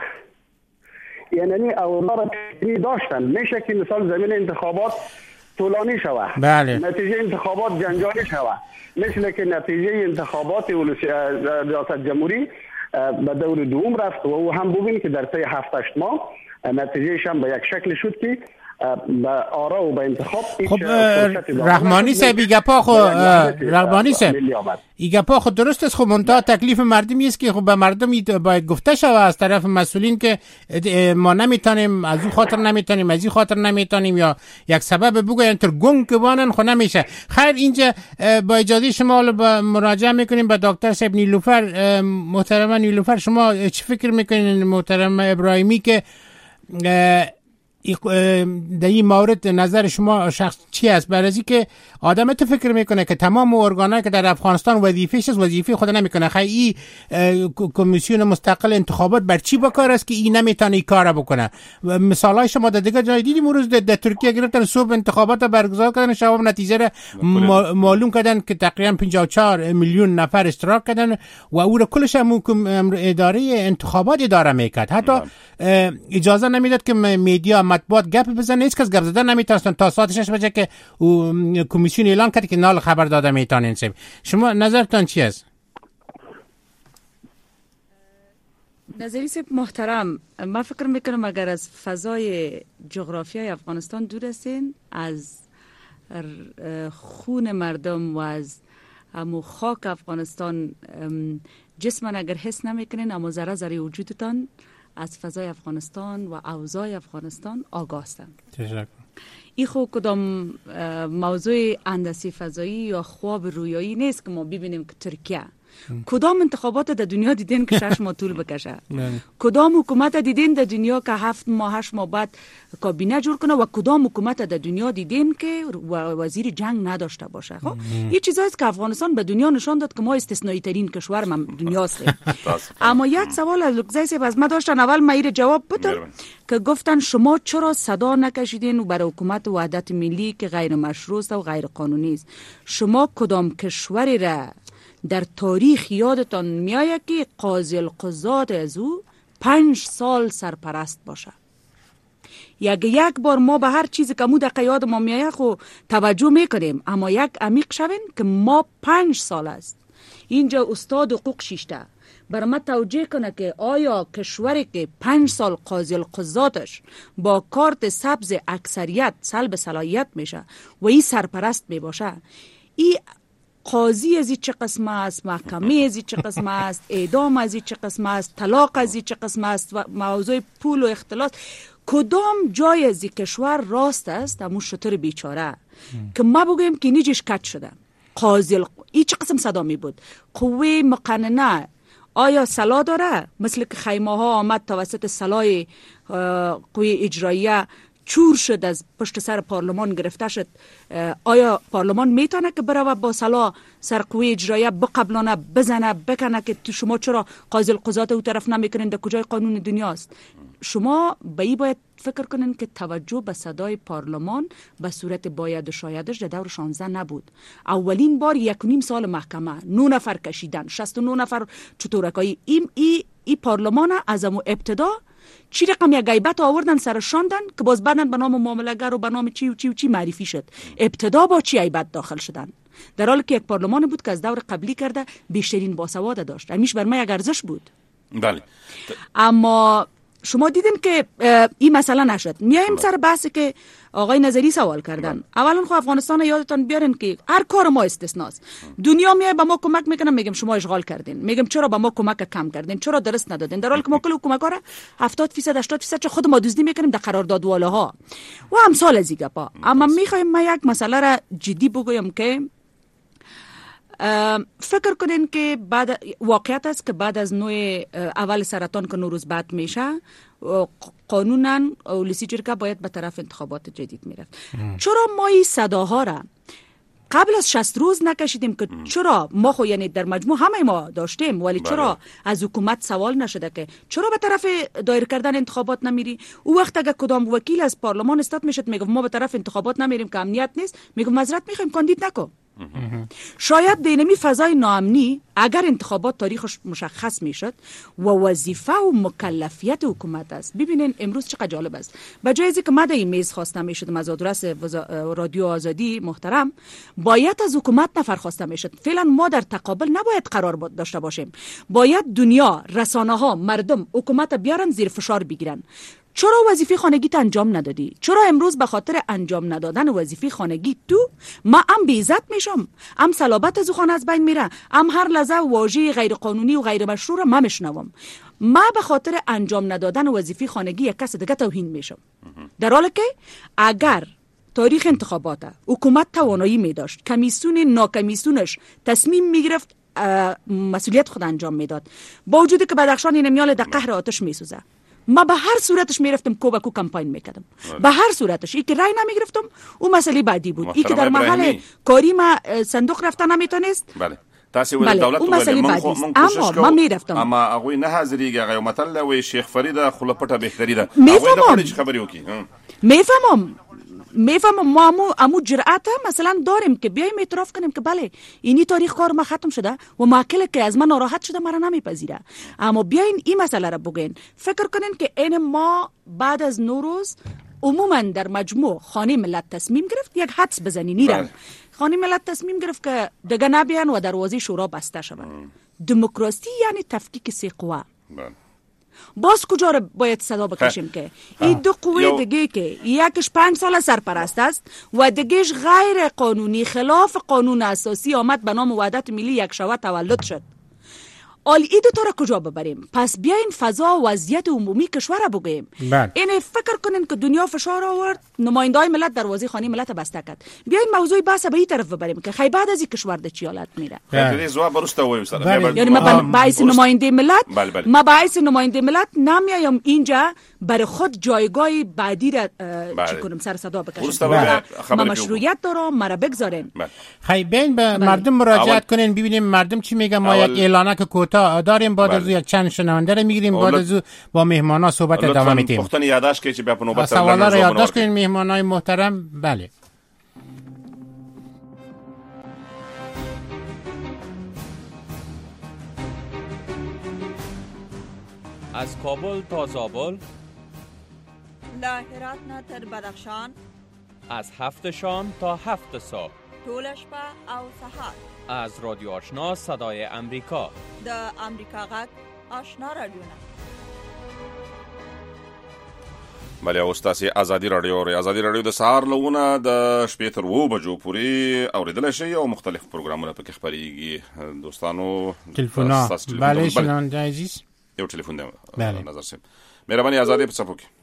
یعنی اولا را داشتن میشه که مثال زمین انتخابات طولانی شود، نتیجه انتخابات جنجالی شود، مثل که نتیجه انتخابات ریاست جمهوری به دور دوم رفت و او هم ببین که در طی 7-8 ماه نتیجهش هم به یک شکل شد که به آرا و به انتخاب. خب رحمانی صاحب ایگپا خود درست است. خب منتها تکلیف مردمی است که خب به مردم باید گفته شود از طرف مسئولین که ما نمیتونیم از این خاطر نمیتونیم از این خاطر نمیتونیم یا یک سبب بگوین تر گنگ که بانن خب نمیشه. خیر اینجا با اجازه شما مراجعه میکنیم به دکتر صاحب نیلوفر. محترم نیلوفر شما چی فکر میکنین محترم ابراهیمی که در این مورد نظر شما شخص چی است؟ برای که آدم تو فکر میکنه که تمام ارگانایی که در افغانستان وظیفه‌ش است وظیفه خود نمیکنه. خیلی کمیسیون مستقل انتخابات بر چی بکار است که این نمیتونه این کارو بکنه؟ مثالای شما در دیگه جای دیدیم امروز در ترکیه گرفتن صبح انتخابات برگزار کردن، شب نتیجه را معلوم کردن که تقریبا 54 میلیون نفر اشتراک کردن و او را کلش هم اداره انتخابات اداره میکرد. حتی اجازه نمیداد که میدیا مطبوعات گپ بزنه، هیچ کس گپ زدن نمیتونستن تا ساعت 6 بجه که کمیسیون اعلان کرد که نال خبر داده میتونین. شما نظرتان چی است؟ نظری صاحب محترم، من فکر میکنم اگر از فضای جغرافیای افغانستان دور هستین، از خون مردم و از همو خاک افغانستان جسمن اگر حس نمیکنین، اما ذره ذره وجودتان از فضای افغانستان و اوضاع افغانستان آگاه هستند. تشکر. این خود کدام موضوع هندسی فضایی یا خواب رویایی نیست که ما ببینیم که ترکیه کدام انتخابات در دنیا دیدین که 6 ماه طول بکشه؟ کدام حکومت دیدین در دنیا که 7 ماه 8 ماه بعد کابینه جور کنه و کدام حکومت در دنیا دیدین که وزیر جنگ نداشته باشه؟ خب این چیزاییست که افغانستان به دنیا نشان داد که ما استثنایی ترین کشور دنیاست. اما یک سوال از لوکزای صاحب از ما داشتن، اول ما این جواب بدم که گفتن شما چرا صدا نکشیدین و برای حکومت وحدت ملی که غیر مشروع است و غیر قانونی است؟ شما کدام کشوری را در تاریخ یادتان میآید که قاضی القضات از او 5 سال سرپرست باشه؟ یک بار ما به هر چیزی که مو دقیق یاد ما میآید خو توجه میکنیم، اما یک عمیق شوین که ما 5 سال است. اینجا استاد حقوق شیشته برای ما توجه کنه که آیا کشوری که 5 سال قاضی القضاتش با کارت سبز اکثریت سلب صلاحیت میشه و این سرپرست میباشه، این قاضی از چه قسم است، محکمه از چه قسم است، اعدام از چه قسم است، طلاق از چه قسم است و موضوع پول و اختلاس، کدام جای از کشور راست است؟ همون شطور بیچاره که ما بگویم که نیجش کت شده. قاضی این چه قسم صدا می بود؟ قوه مقننه آیا صلاح داره؟ مثل که خیمه ها آمد توسط صلاح قوه اجراییه چور شد، از پشت سر پارلمان گرفته شد، آیا پارلمان میتونه که بره با صلاح سر قوه اجراییه بقبلانه بزنه بکنه که تو شما چرا قاضی القضات او طرف نمیکنین؟ در کجای قانون دنیاست؟ شما به این باید فکر کنین که توجه به صدای پارلمان به صورت باید و شایدش در دور 16 نبود. اولین بار 1.5 سال محکمه 9 نفر کشیدن، 69 نفر چطورکایی. این پارلمان از امو ابتدا چی رقم یک غیبت آوردن سرشاندن که باز بعدن به نام معامله‌گر و به نام چی و چی و چی معرفی شد. ابتدا با چی غیبت داخل شدن؟ در حالی که یک پارلمان بود که از دور قبلی کرده بیشترین باسواد داشت. همیش بر ما یک ارزش بود. بله. اما شما دیدین که این مسئله نشد. میایم سر بحثی که آقای نظری سوال کردن. اولا خب افغانستان یادتان بیارین که هر کار ما استثناست. دنیا میای به ما کمک میکنه، میگم شما اشغال کردین، میگم چرا به ما کمک کم کردین، چرا درست ندادین، در حالی که ما کل کمک‌ها را 70% 80% چه خود ما دزدی میکنیم در قراردادواله‌ها و امثال از این گپا. اما میخوایم ما یک مسئله را جدی بگویم که فکر کنین که بعد واقعیت است که بعد از نوع اول سرطان که نوروز بعد میشه قانونا ولسی جرگه باید به طرف انتخابات جدید میرفت. چرا ما این صداها را قبل از 60 روز نکشیدیم که چرا ما خو یعنی در مجموع همه ما داشتیم ولی چرا از حکومت سوال نشده که چرا به طرف دایر کردن انتخابات نمیری؟ او وقت اگه کدام وکیل از پارلمان استاد میشد میگه ما به طرف انتخابات نمیریم که امنیت نیست، میگه معذرت میخوایم کاندید نکن. شاید دینمی فضای ناامنی اگر انتخابات تاریخش مشخص میشد و وظیفه و مکلفیت حکومت است. ببینین امروز چقدر جالب است، بجای از اینکه ما در این میز خواسته میشد از آدرس رادیو آزادی محترم باید از حکومت نفر خواسته میشد. فعلا ما در تقابل نباید قرار داشته باشیم، باید دنیا، رسانه ها، مردم حکومت بیارن زیر فشار بگیرن. چرا وظیفه خانگی تو انجام ندادی؟ چرا امروز به خاطر انجام ندادن وظیفه خانگی تو ما هم بی عزت میشم، هم صلابت از خانه از بین میره، هم هر لحظه واژه غیر قانونی و غیر مشروع را میشنوم. ما به خاطر انجام ندادن وظیفه خانگی یک کس دیگه توهین میشم، در حالی که اگر تاریخ انتخابات حکومت توانایی می داشت کمیسیون ناکمیسیونش تصمیم میگرفت مسئولیت خود انجام میداد، با وجودی که بدخشان این میال در قهر آتش میسوزه، ما به هر صورتش میرفتم کوبکو کمپاین میکردم، به هر صورتش. ای که رای نمیگرفتم او مسئله بعدی بود. ای که در محل کاری ما صندوق رفتن نمیتونست. بله تاسو ول دولت ول اما ما میرفتم اما هغه نه حاضرېږي هغه متل وی شیخ فرید خلپټه بهتري ده هغه خبرې وکي. میفهمم ما امو جرأت مثلا داریم که بیایم اعتراف کنیم که بله اینی تاریخ کار ما ختم شده و ماکل که از من ناراحت شده مرا نمیپذیره، اما بیاین این مسئله را بگین. فکر کنین که این ما بعد از نوروز عموما در مجموع خانه ملت تصمیم گرفت یک حدس بزنی نیرم خانه ملت تصمیم گرفت که دیگه نبیان و دروازه شورا بسته شود. دموکراسی یعنی تفکیک سه قوا. باز کجا رو باید صدا بکشیم که این دو قوه دیگه که یکش 5 سال سرپرست است و دیگهش غیر قانونی خلاف قانون اساسی آمد به نام وحدت ملی یک شبه تولد شد. این دو تا را کجا ببریم؟ پس بیاین فضا و وضعیت عمومی کشور را بگوییم. این فکر کنین که دنیا فشار آورد، نمایندای ملت دروازه خانه ملت بسته کرد. بیاین موضوع بحث به این طرف ببریم که خیلی بعد از این کشور د چی حالت میره. یعنی ما باعث نماینده ملت ما باعث نماینده ملت نمیایم اینجا برای خود جایگاه بعدی را چی کنم سر صدا بکشم. ما مشروعیت دارم مرا بگذارین. خیلی بین به مردم مراجعت کنین ببینیم مردم چی میگن. ما یک اعلانه که کوتاه داریم بعد از یک چند شنونده رو میگیریم بعد از با مهمانا صحبت ادامه میدیم. پختن یادداشت که بیا په نوبت سوالا رو یادداشت کنین مهمانای محترم. بله از کابل تا زابل، له هرات نه تر بدخشان، از 7 شام تا 7 صبح، ټول شپه او سهار، از رادیو آشنا صدای امریکا، د امریکا غږ آشنا رادیوونه. بله اوس تاسو ازادي رادیو د سهار لونه د شپې تر 2 بجو پورې اوریدل شي او مختلف پروګرامونه پکې خبريږي. دوستانو تلیفونا بله شنونده عزیز یو ټلیفون دی نظر سم مهرباني ازادي په صفو کې.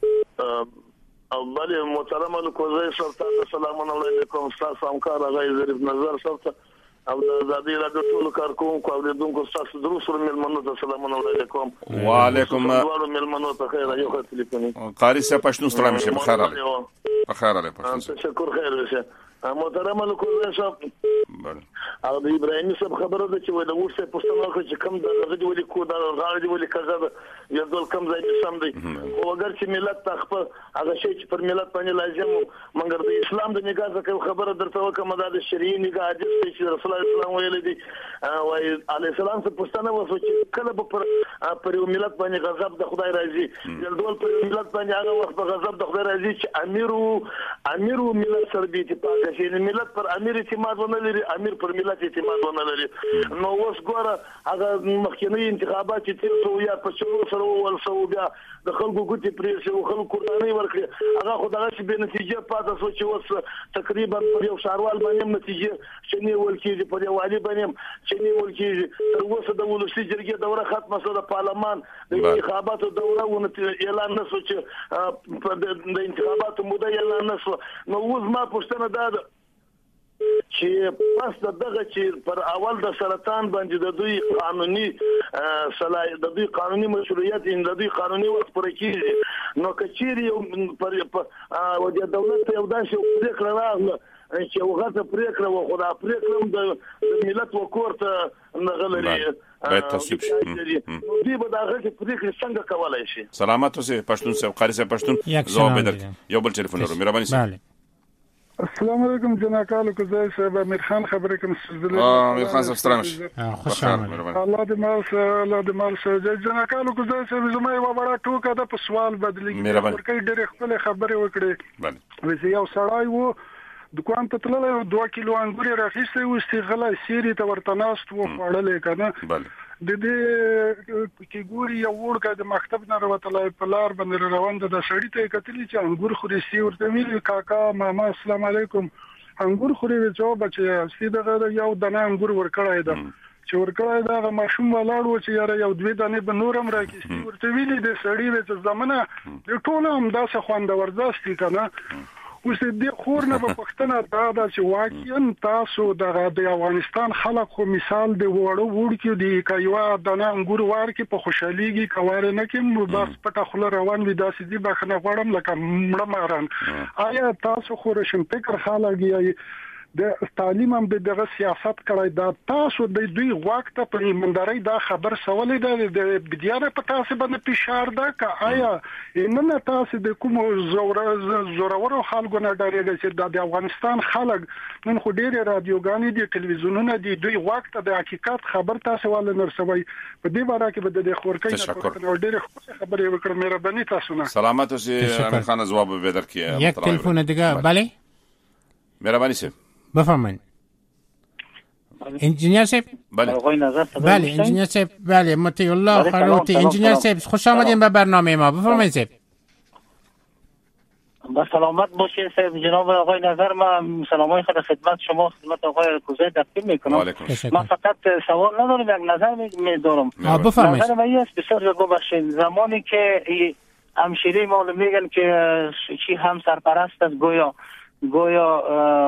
بله محترم الکوزی صاحب سلام علیکم. تاسو همکار غي ظریف نظر صاحب او د ازادي رادیو ټول کارکونکو او د دونکو تاسو درسره ملمنو ته سلام علیکم. وعلیکم السلام ملمنو ته خیر یو ټلیفوني قاری صاحب پښتون ستړي مشه بخیر علي پښتون تشکر خیر وشه محترم الکوزی صاحب. او د ابراهیمي صاحب خبره ده چې د ورسې پښتنو چې کم د غږ ولي کو د غاړي ولي کزه یو ډول کم ځای سم دی خو اگر چې ملت تخپل هغه شی چې پر ملت باندې لازم منګر د اسلام د نگاه څخه خبره درته وکم د شرعي نگاه حدیث چې رسول الله اسلام ویل دي وای علی السلام څخه پښتنه وسو چې کله پر ملت باندې غضب د خدای راځي یو ډول پر ملت باندې هغه وخت په غضب د خدای راځي چې امیر ملت سره دي چې چې ملت پر امیر اعتماد ونه لري امیر پر ملت اعتماد ونه لري. نو اوس ګوره هغه مخکنی انتخابات چې تیر شو یا په شروع سره ولسو بیا د خلکو ګوتې پرې شو خلکو قرباني ورکړي هغه خدای چې به نتیجه پاتې شو چې اوس تقریبا پر یو شاروال باندې نتیجه چې نیول کېږي په یو والی باندې چې نیول کېږي تر اوسه د ولسی جرګې دوره ختمه شوه د پارلمان د انتخاباتو دوره ونه اعلان نشو چې د انتخاباتو موده اعلان نشو. نو اوس ما پوښتنه ده چې پس دغه چې پر اول د سرطان باندې د دوی قانوني صلاحیت د دوی قانوني مشروعیت د دوی قانوني وخت پر کېږي نو کچيري پر او د دولت یو داسې پریکړه راغله چې وغته پریکړه و خدا پریکړه د ملت وکورته نغلري باید تصویب شي. دوی به دا غږ پریکړه څنګه کولای شي؟ سلامات اوسه پښتون صاحب قاری صاحب پښتون زو بدر یو بل ټلیفون ورو مهرباني صاحب. السلام علیکم جناب کالو کوزای صاحب امیر خان خبرې کوم سلسله امیر خان صاحب سترامش خوش آمدید. الله دې مال سره جناب کالو کوزای صاحب زما یو بڑا ټوکه ده په سوال بدلېږي ورکې ډېر خپل خبرې وکړي. وځي یو سړی وو دکان ته تللی 2 کیلو انګور راخیستي و استغلا سیری ته ورتناست و خړلې کنه د دې کې ګوري یو ورکه د مکتب نه راوتلای په لار باندې روان ده د سړی ته کتلی چې انګور خوري سی ورته ویل کاکا ماما السلام علیکم انګور خوري چې بچي سی دغه یو دانه انګور ورکړای ده چې ورکړای دا ماشوم ولاړو چې یاره یو 2 دانې به نورم راکېستي ورته ویل د سړی وڅ زمانه د ټولو هم داسه خوند ورځستي کنه. اوس دې خورنه په پښتنه دا چې واقعا تاسو د افغانستان خلک خو مثال دی وړو کې دی کایوا دنا انګور ور کې په خوشاليږي کواره نه کې بس پټه خله روان وي داسې دی بخنه غړم لکه مړه ماران. آیا تاسو خو رشم فکر خلګي د تعلیم هم دغه سیاست کړای دا تاسو د دوی وخت په ایمانداري دا خبر سوالې ده د بدیانه په تاسو باندې فشار ده کا آیا نه تاسو د کوم زورورو خلکو نه ډارېږي چې د افغانستان خلک نن خو ډېر رادیوګانې دي ټلویزیونونه دي دوی وخت د حقیقت خبر تاسو ول نرسوي په دې باره کې به د خورکې نه ډېر خبرې وکړم مهرباني تاسو نه. سلامات اوسئ امیر خان جواب به درکې یک تلفن دیگه بله مهرباني سه بفرمایید. انجینیر صاحب بله بله انجینیر صاحب بله مطیع الله خروتی انجینیر صاحب خوش آمدین به برنامه ما. بفرمایید صاحب. با سلامت باشین صاحب. جناب آقای نظر، من سلامای خود خدمت شما، خدمت آقای کوزه تقدیم میکنم. من فقط سوال ندارم، یک نظر میدارم. بفرمایید. نظر من است بسیار ببخشید، زمانی که همشیری ما میگن که چی هم سرپرست است، گویا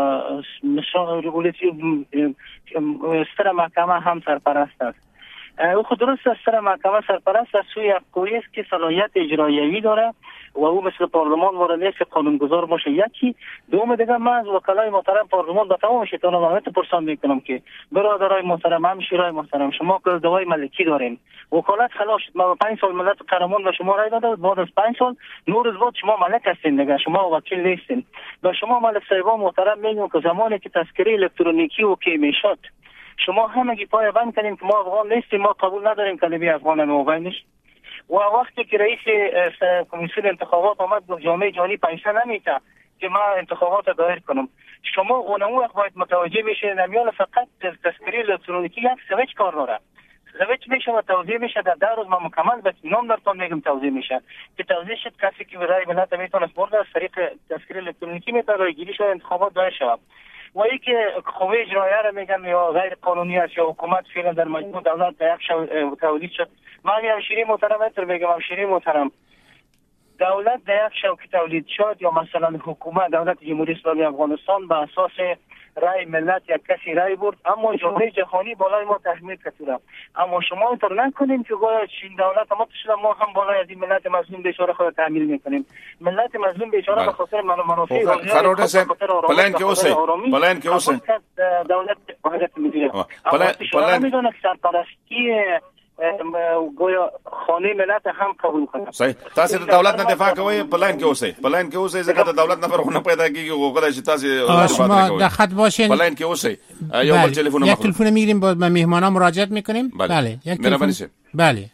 ستر محکمه هم سرپرست است. او خود درست است، ستر محکمه سرپرست است، سوی قوی است که صلاحیت اجرایوی داره و او مثل پارلمان وارد نیست که قانونگذار باشه. یکی دوم دیگه، من از وکلای محترم پارلمان به تمام شیطان مملکت پرسان میکنم که برادرای محترم، همشیرای محترم، شما که دوای ملکی دارین، وکالت خلاص شد. ما 5 سال ملت قهرمان به شما رای داده، بعد از 5 سال نور از بعد شما ملک هستین دیگه، شما وکیل نیستین. به شما ملک صاحبان محترم میگم که زمانی که تذکره الکترونیکی اوکی میشد، شما همگی پای بند کردین که ما افغان نیستیم، ما قبول نداریم کلمه افغان موبایلش. و وقتی که رئیس کمیسیون انتخابات آمد گفت جامعه جهانی پیسه نمیده که ما انتخابات دایر کنم، شما اونمو باید متوجه میشه نمیال فقط تذکره الکترونیکی یک سویچ کار داره. سویچ میشه و توضیح میشه در 10 روز. ما مکمل به نام درتون میگم توضیح میشه که توضیح شد کسی که برای ملت میتونه برده از طریق تذکره الکترونیکی میتونه گیری شده انتخابات دایر شود. و ای که قوه اجراییه را میگن یا غیر قانونی است یا حکومت فعلا در مجموع دولت در یک شب تولید شد. من همشیری محترم اینطور میگم، همشیری محترم، دولت در یک شب که تولید شد یا مثلا حکومت دولت جمهوری اسلامی افغانستان به اساس رای ملت یک کسی رای برد، اما جامعه جهانی بالای ما تحمیل کرده. اما شما اینطور نکنیم که گویا چین دولت ما شده ما هم بالای از این ملت مظلوم بیچاره خود تحمیل میکنیم. ملت مظلوم بیچاره به خاطر منافع قرار است پلان که اوسه دولت وحدت ملی پلان میدونه که سرپرستی گویا خانه ملت هم قبول کنه. صحیح. تاسو د دولت نه دفاع کوئ، پلان کې اوسئ ځکه د دولت نه فرقونه پیدا کیږي او کله چې تاسو شما در خط باشین پلان کې اوسئ. یو بل تلفن یک تلفن میگیریم با مهمانا مراجعت میکنیم. بله یک تلفن. بله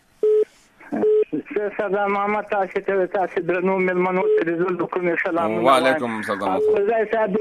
سلام محمد تاسو درنو ملمنو ته کوم سلام. و علیکم السلام. زه صاحب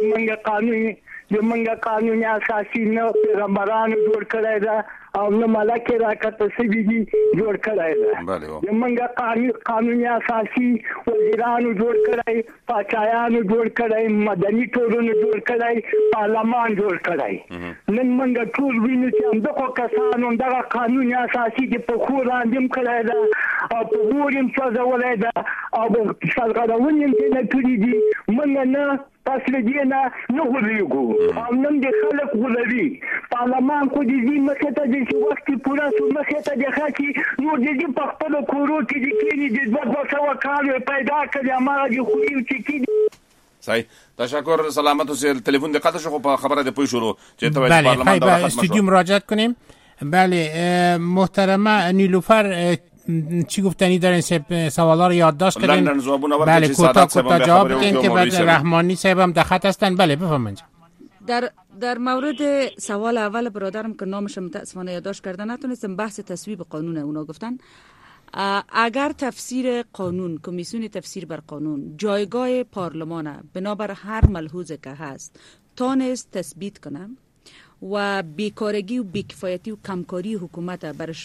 منګه قانوني اساسي نه پیغمبرانو جوړ کړی دا او نه ملک راکته سوي جوړ کړی دا. منګه قانوني اساسي وزیرانو جوړ کړی، پاچایانو جوړ کړی، مدني ټولنو جوړ کړی، پارلمان جوړ کړی. نن منګه ټول وینو چې همدغه کسانو دغه قانوني اساسي کې په خور اندیم کړی دا او په وریم څه دا او سرغړونې نه کړی دي. منګه نه پس دې نه غوړیږو او نن د خلک غوړي پارلمان کو دې مخه ته د وخت پورا سو مخه ته د خاطي نو دې په خپل کورو کې د کینی د 200 کال پیدا کړی ما د خوې چې صحیح. تشکر. سلامت اوسئ. تلفن دقت شو په خبره د پوي شروع چې ته پارلمان د استودیو مراجعت کنیم. بله محترمه نیلوفر چی گفتنی دارین؟ سوالا رو یادداشت کردین؟ بله کوتاه جواب بدین که بعد رحمانی صاحب هم در خط هستن. بله بفرمایید. در مورد سوال اول برادرم که نامش متاسفانه یادداشت کرده نتونستم، بحث تصویب قانون اونا گفتن. اگر تفسیر قانون، کمیسیون تفسیر بر قانون جایگاه پارلمان بنابر هر ملحوظه که هست تانست تثبیت کنه و بیکارگی و بیکفایتی و کمکاری حکومت برش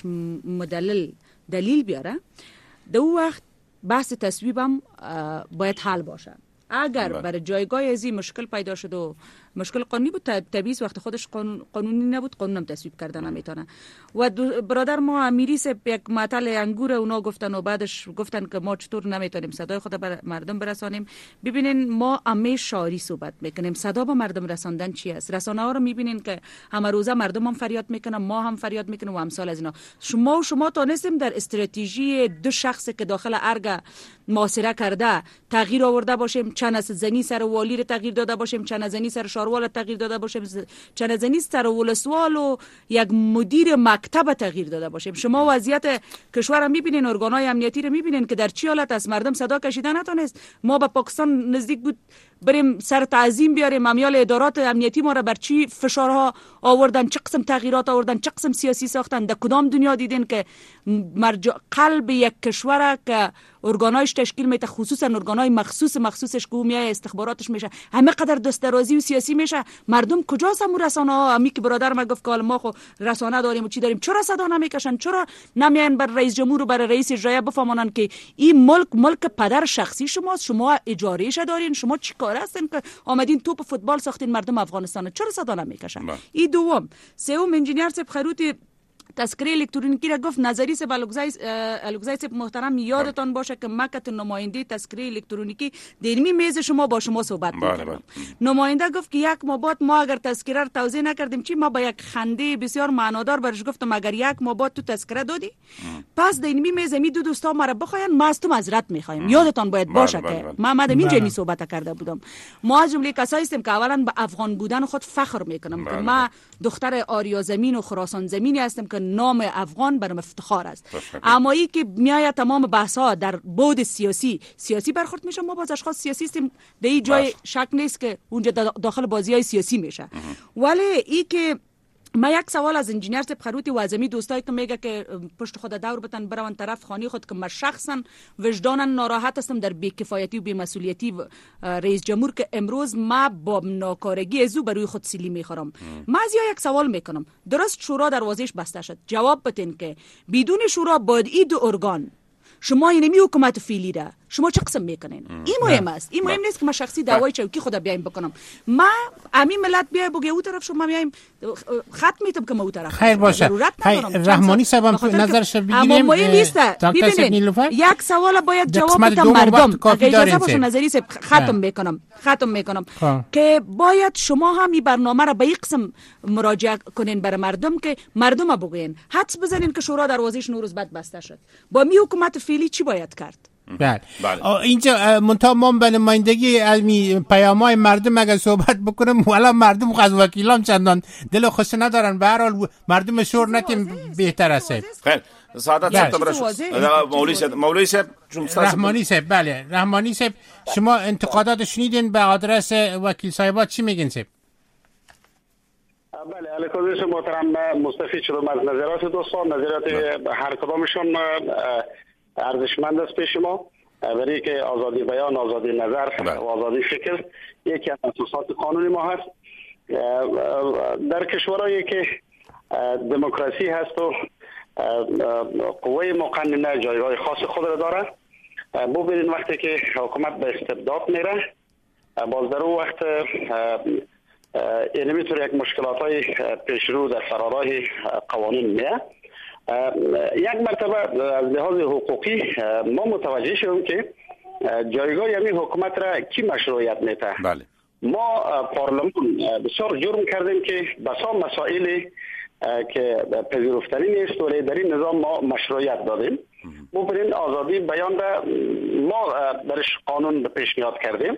دلیل بیاره، در اون وقت بحث تصویبم باید حل باشه. اگر برای جایگاه ازی مشکل پیدا شد و مشکل قانونی بود، طبیعی وقت خودش قانونی نبود، قانونم تصویب کردن نمیتونه. و برادر ما امیری سے یک معطل انگور اونا گفتن و بعدش گفتن که ما چطور نمیتونیم صدای خود به مردم برسانیم. ببینین ما همه شعاری صحبت میکنیم، صدا به مردم رساندن چی است؟ رسانه ها رو میبینین که همه روزه مردم هم فریاد میکنن، ما هم فریاد میکنیم و امثال از اینا. شما تونستیم در استراتژی دو شخص که داخل ارگ محاصره کرده تغییر آورده باشیم، چند از زنی سر والی رو تغییر داده باشیم، چند از زنی سر شاروال تغییر داده باشیم، چند از زنی سر ولسوال و یک مدیر مکتب تغییر داده باشیم. شما وضعیت کشور رو میبینین، ارگانهای امنیتی رو میبینین که در چی حالت از مردم صدا کشیدن نتونست. ما به پاکستان نزدیک بود بریم سر تعظیم بیاریم، امیال ادارات امنیتی ما را بر چی فشارها آوردن، چه قسم تغییرات آوردن، چه قسم سیاسی ساختن. در کدام دنیا دیدین که قلب یک کشور که ارگانایش تشکیل میده، خصوصا ارگانای مخصوصش که میای استخباراتش میشه همه قدر دست درازی و سیاسی میشه. مردم کجاست هم رسانه ها؟ امی که برادر ما گفت که ما خو رسانه داریم و چی داریم، چرا صدا نمیکشن؟ چرا نمیان بر رئیس جمهور و بر رئیس اجرایی بفهمونن که این ملک پدر شخصی شماست، شما اجارهش دارین، شما چی کار هستین که آمدین توپ فوتبال ساختین مردم افغانستان؟ چرا صدا نمیکشن؟ این دوم. سوم، انجینیر صاحب خیروتی تذکره الکترونیکی را گفت. نظری صاحب الگزای صاحب محترم یادتان باشه که مکت نماینده تذکره الکترونیکی درمی میز شما با شما صحبت می‌کردم. نماینده گفت که یک ماه بعد ما اگر تذکره را توزیع نکردیم چی؟ ما با یک خنده بسیار معنادار برش گفتم اگر یک ماه بعد تو تذکره دادی پس درمی میز می دو دوستا ما را بخواین، ما از تو معذرت می‌خوایم. یادتان باید باشه که ما آمدم اینجا می صحبت کرده بودم. ما از جمله کسایی هستیم که اولا به افغان بودن خود فخر میکنم که ما دختر آریا زمین و خراسان زمینی هستم که نام افغان برام افتخار است. اما ای که میآید تمام بحث ها در بعد سیاسی برخورد میشه، ما باز اشخاص سیاسی هستیم، در این جای شک نیست که اونجا داخل بازی های سیاسی میشه. ولی ای که ما یک سوال از انجینیر صاحب خروتی و ازمی دوستایی که میگه که پشت خود دور بتن برون طرف خانی خود، که من شخصا وجدانا ناراحت هستم در بی‌کفایتی و بی‌مسئولیتی رئیس جمهور که امروز ما با ناکارگی ازو بر روی خود سیلی میخورم. ما از یک سوال میکنم، درست شورا دروازش بسته شد، جواب بتین که بدون شورا باید این دو ارگان شما اینمی حکومت فعلی را شما چه قسم میکنین؟ این مهم است. این مهم نیست که ما شخصی دعوای چوکی خدا بیایم بکنم. ما امی ملت بیای بگه او طرف شما میایم خط میتم که ما او طرف. خیر باشه. رحمانی صاحب نظرش بگیریم. اما مهم نیست. ببینید یک سوال باید جواب بدم مردم. اجازه باشه نظری صاحب ختم میکنم که باید شما هم این برنامه را به این قسم مراجعه کنین برای مردم که مردم بگوین، حدس بزنین که شورا دروازش نوروز بعد بسته شد. با می حکومت فعلی چی باید کرد؟ بله. اینجا منتها ما به نمایندگی از پیام‌های مردم اگر صحبت بکنم والا مردم از وکیلان چندان دل خوش ندارن. به هر حال مردم شور نتیم بهتر است. خیر سعادت صاحب مولوی صاحب رحمانی صاحب. بله رحمانی صاحب شما انتقادات شنیدین به آدرس وکیل صاحبات، چی میگین صاحب؟ بله علیکم محترم، مستفید شدم از نظرات دوستان. نظرات هر کدامشون ارزشمند است پیش ما، برای که آزادی بیان، آزادی نظر و آزادی فکر یکی از اساسات قانونی ما هست. در کشورهایی که دموکراسی هست و قوه مقننه جایگاه خاص خود را داره، ببینید وقتی که حکومت به استبداد میره، باز در اون وقت اینمی طور یک مشکلات های پیش رو در فراراه قوانین میه. یک مرتبه از لحاظ حقوقی ما متوجه شدیم که جایگاه همین حکومت را کی مشروعیت میده. بله. ما پارلمان بسیار جرم کردیم که بسا مسائلی که پذیرفتنی نیست ولی در این نظام ما مشروعیت دادیم. ببینید آزادی بیان را ما درش قانون پیشنهاد کردیم،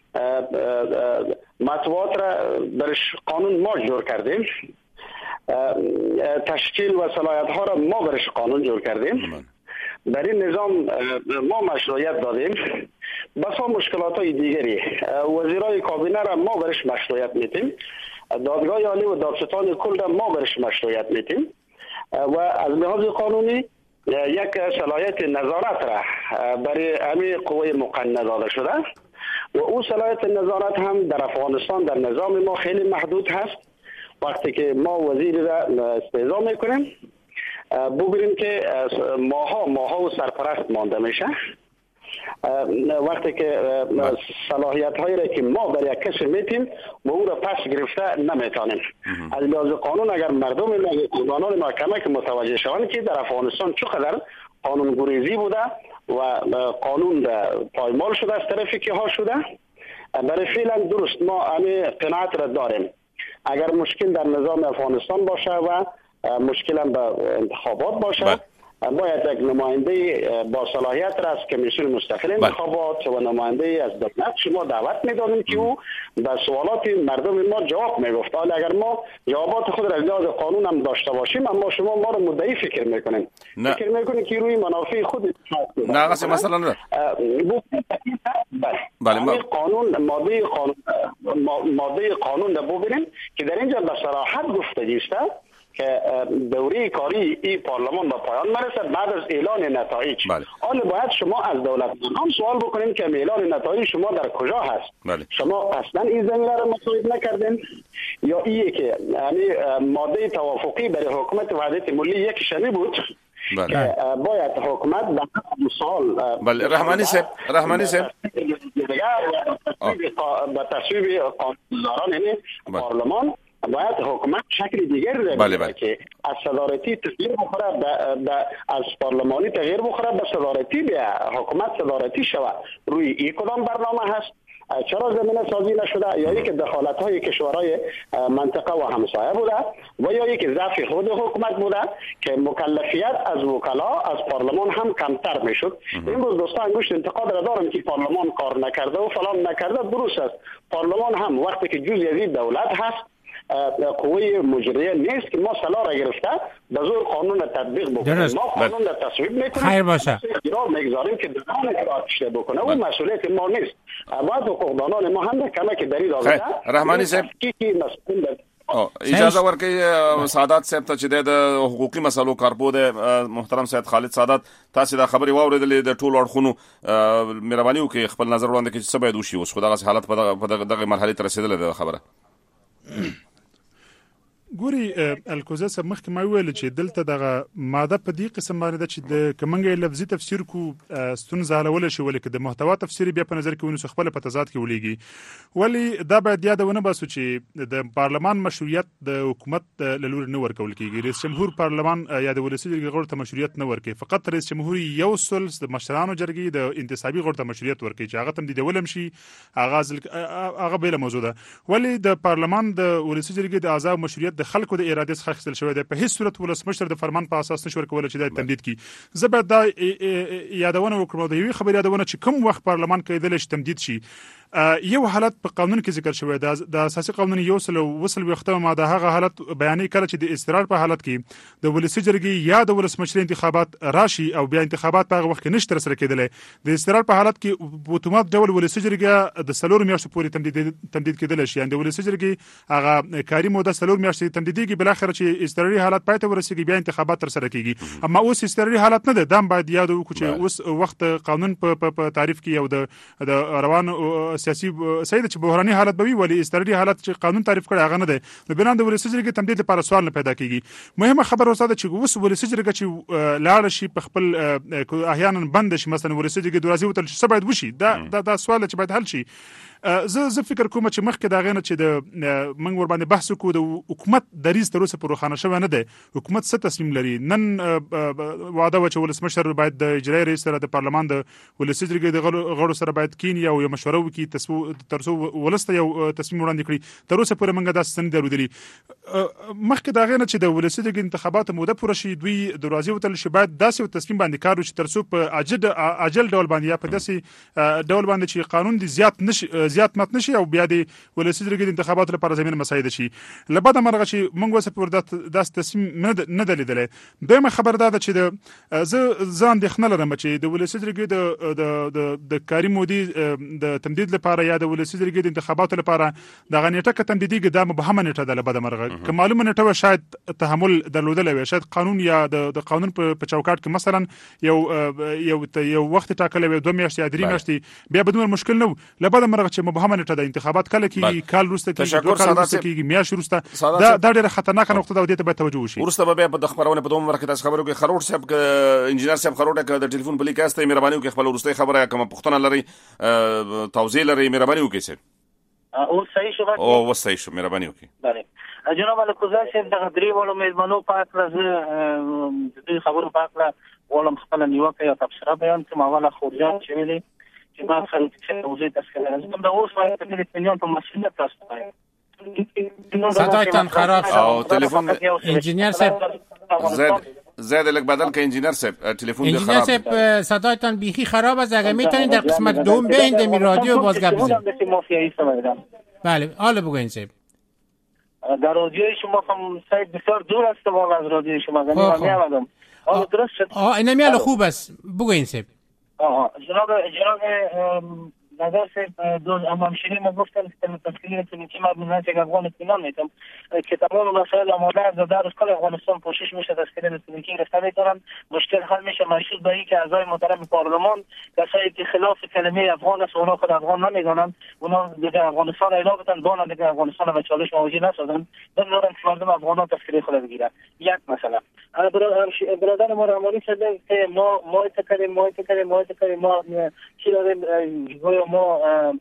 مطبوعات را درش قانون ما جور کردیم، تشکیل و صلاحیت ها را ما برش قانون جور کردیم. در این نظام ما مشروعیت دادیم. بسا مشکلات های دیگری وزیرای کابینه را ما برش مشروعیت میتیم، دادگاه عالی و دادستان کل را ما برش مشروعیت میتیم و از لحاظ قانونی یک صلاحیت نظارت را برای همین قوه مقننه داده شده و او صلاحیت نظارت هم در افغانستان در نظام ما خیلی محدود هست. وقتی که ما وزیر را استعزا میکنیم ببینیم که ماها و سرپرست مانده میشه. وقتی که صلاحیت هایی را که ما برای یک کسی میتیم و او را پس گرفته نمیتونیم. از لحاظ قانون اگر مردم قانون محکمه که متوجه شوند که در افغانستان چقدر قانون گریزی بوده و قانون پایمال شده از طرف که ها شده، برای فعلا درست ما همین قناعت را داریم. اگر مشکل در نظام افغانستان باشه و مشکل هم به انتخابات باشه، باید یک نماینده با صلاحیت را از کمیسیون مستقل انتخابات و نماینده از دولت شما دعوت می‌دادیم که او به سوالات مردم ما جواب میگفت. حالا اگر ما جوابات خود را از لحاظ قانون هم داشته باشیم، اما شما ما رو مدعی فکر میکنیم. فکر میکنیم که روی منافع خود نه اصلا مثلا بله قانون ماده قانون را ببینیم که در اینجا به صراحت گفتگی است که دوره دوره کاری این پارلمان به پایان مرسد بعد از اعلان نتایج. حالا باید شما از دولتمندان سوال بکنین که اعلان نتایج شما در کجا هست؟ شما اصلا این زمینه را مصوب نکردین یا اینه که یعنی ماده توافقی برای حکومت وحدت ملی یک شنی بود که باید حکومت به مثال بله رحمانی صاحب به تصویب قانونگذاران یعنی پارلمان باید حکومت شکل دیگر بده که از صدارتی تغییر بخوره از پارلمانی تغییر بخوره به صدارتی به حکومت صدارتی شود. روی این کدام برنامه هست؟ چرا زمینه سازی نشده؟ یا یک دخالت های کشورهای منطقه و همسایه بوده و یا یک ضعف خود حکومت بوده که مکلفیت از وکلا از پارلمان هم کمتر میشد. امروز دوستان گوشت انتقاد را دارم که پارلمان کار نکرده و فلان نکرده. درست است، پارلمان هم وقتی که جزئی از این دولت هست قوه مجریه نیست که ما سلا را گرفته به زور قانون تطبیق بکنیم. ما قانون را تصویب میکنیم، خیر باشه میگذاریم که دهان اکراتش بکنه. اون مسئولیت ما نیست. باید حقوقدانان ما هم کمک در این دولت. رحمانی صاحب اجازه ورکړئ سعادت صاحب ته چې د حقوقي مسلو کارپود محترم سید خالد سعادت تاسو دا خبري واوریدلې د ټولو اړخونو مهرباني وکړئ خپل نظر وړاندې کړئ چې څه باید وشي اوس خو دغه حالت په دغه مرحله ته رسیدلې ده خبره. ګوري الکوزه سم مخکې ما ویل چې دلته دغه ماده په دې قسم باندې د چې د کمنګ لفظي تفسیر کو ستونزه حلول شي ولکه د محتوا تفسیر بیا په نظر کې ونیسو خپل په تضاد کې ولېږي. ولی دا باید یادونه باسو چې د پارلمان مشروعیت د حکومت لور نه ورکول کیږي. رئیس جمهور پارلمان یا د ولسی جرګې غړو ته مشروعیت نه ورکوي، فقط رئیس جمهور یو سلس د مشرانو جرګې د انتصابي غړو ته مشروعیت ورکوي چې هغه تم د ولم شي هغه بل موضوع ده. ولی د پارلمان د ولسی جرګې د اعضاء مشروعیت د خلکو د اراده څخه اخیستل شوی دی. په هیڅ صورت ولسمشر د فرمان په اساس نشو ورکول چې د تمدید کی. زبر دا یادونه وکړم د یوې خبرې یادونه چې کوم وخت پارلمان کېدل شي تمدید شي. یو حالت په قانون کې ذکر شوی دی، د اساسي قانون یو وصل وختمه ماده هغه حالت بیانې کړ چې د استقرار په حالت کې د ولسی جرګې یا د ولسمشر انتخابات راشي او بیا انتخابات په وخت کې نشته سره کېدل. د استقرار په حالت کې اتومات ډول ولسی جرګې د سلور میاشتو پورې تمدید کېدل شي. د ولسی جرګې هغه کاری موده سلور میاشتې تمدیدېږي، بل اخر چې استقراري حالت پای ته ورسیږي بیا انتخابات تر سره کېږي. اما اوس استقراري حالت نه ده. دام باید یاد وکړو چې اوس وخت قانون په تعریف کې یو د روان سیاسي سید چې بحراني حالت به وي، ولی استقراري حالت چې قانون تعریف کړی هغه نه ده. نو بنا د ولسی جرګې تمدید لپاره سوال نه پیدا کیږي. مهمه خبره اوسه ده چې اوس ولسی جرګې چې لاړ شي په خپل احیانا بند شي، مثلا ولسی جرګې درازي وتل شي څه باید وشي؟ دا سوال چې باید حل شي. زه فکر کوم چې مخکې دا غنه چې د منګ ور باندې بحث کو د حکومت دریز تر اوسه پر خانه شوی نه ده. حکومت څه تصمیم لري؟ نن وعده و چې ولسمشر باید د اجرایي رئیس سره د پارلمان د ولسی جرګې د غړو سره باید کین یا یو مشوره وکړي ترڅو ولسته یو تصمیم وړاندې کړي. تر اوسه پورې منګه داسې نه درودلی. مخکې دا غنه چې د ولسی جرګې انتخابات موده پوره شي، دوی دروازې وتل شي، باید داسې تصمیم باندې کار وشي ترڅو په عاجل ډول باندې یا په داسې ډول باندې چې قانون دي زیات مت نشي او بیا د ولسی جرګې د انتخاباتو لپاره زمينه مساعده شي. لبد مرغه چې موږ وسه پر داس تصمیم نه دلیدلې. دغه خبر ده چې د ځان د خنل لرم چې د ولسی جرګې د کاری مودي د تمدید لپاره یا د ولسی جرګې د انتخاباتو لپاره د غنیټه ک تمدیدي د مبهمه نیټه ده. لبد مرغه که معلومه نیټه شاید تحمل درلودل وي، شاید قانون یا د قانون په چوکاټ کې مثلا یو وخت ټاکل وي 2 میاشتې یا 3 میاشتې بیا بدون مشکل نه. لبد مرغه چې مبهمه نیټه د انتخابات کله کې کال روسته کې 2 کال روسته کې میاش روسته دا ډېر خطرناک نقطه ده او دې ته به توجه وشي. ورسته به په خبرونه په دوه مرکز خبرو کې خروټ صاحب انجنیر صاحب خروټ د ټلیفون په لیکاسته مهرباني وکړئ خپل ورسته خبره کوم پښتنه لري توضیح لري مهرباني وکړئ سر. او صحیح شو او صحیح شو مهرباني وکړئ. بله جناب الکوزا صاحب د درې ولو میزبانو په اړه د دې خبرو په اړه ولم خپل نیوکه یا تبصره بیان کوم. اوله خورجان چې ویلي چې ما خلک چې موضوع تاسو لازم د اوس وایي په اطمینان په مسئله تاسو وایي صدایتان خراب شد او تلفن انجینیر صاحب زید لک بدل که انجینیر صاحب تلفن خراب. انجینیر صاحب صدایتان بیخی خراب است. اگه میتونید در قسمت دوم بیاین در رادیو باز گپ بزنید. بله حالا بگوین صاحب. در رادیوی شما هم سایت بسیار دور است واقعا از رادیوی شما. من میامدم. حالا درست شد. اینم یالا خوب است. بگوین صاحب. جناب نظر سے دو همشیری ما گفتن تفکیری که ما مناطق افغان اطمینان میتم که تمام مسائل آماده از در کل افغانستان کوشش میشه تشکیل الکترونیکی گرفته میتونن مشکل حل میشه مشروط به اینکه اعضای محترم پارلمان کسایی که خلاف کلمه افغان است اونا خود افغان نمیدونن اونا دیگه افغانستان اعلام بدن دون دیگه افغانستان به چالش مواجه نشدن بنابراین که مردم افغان تشکیل خود بگیرن یک مثلا برادر ما رحمانی شده که ما چی داریم ما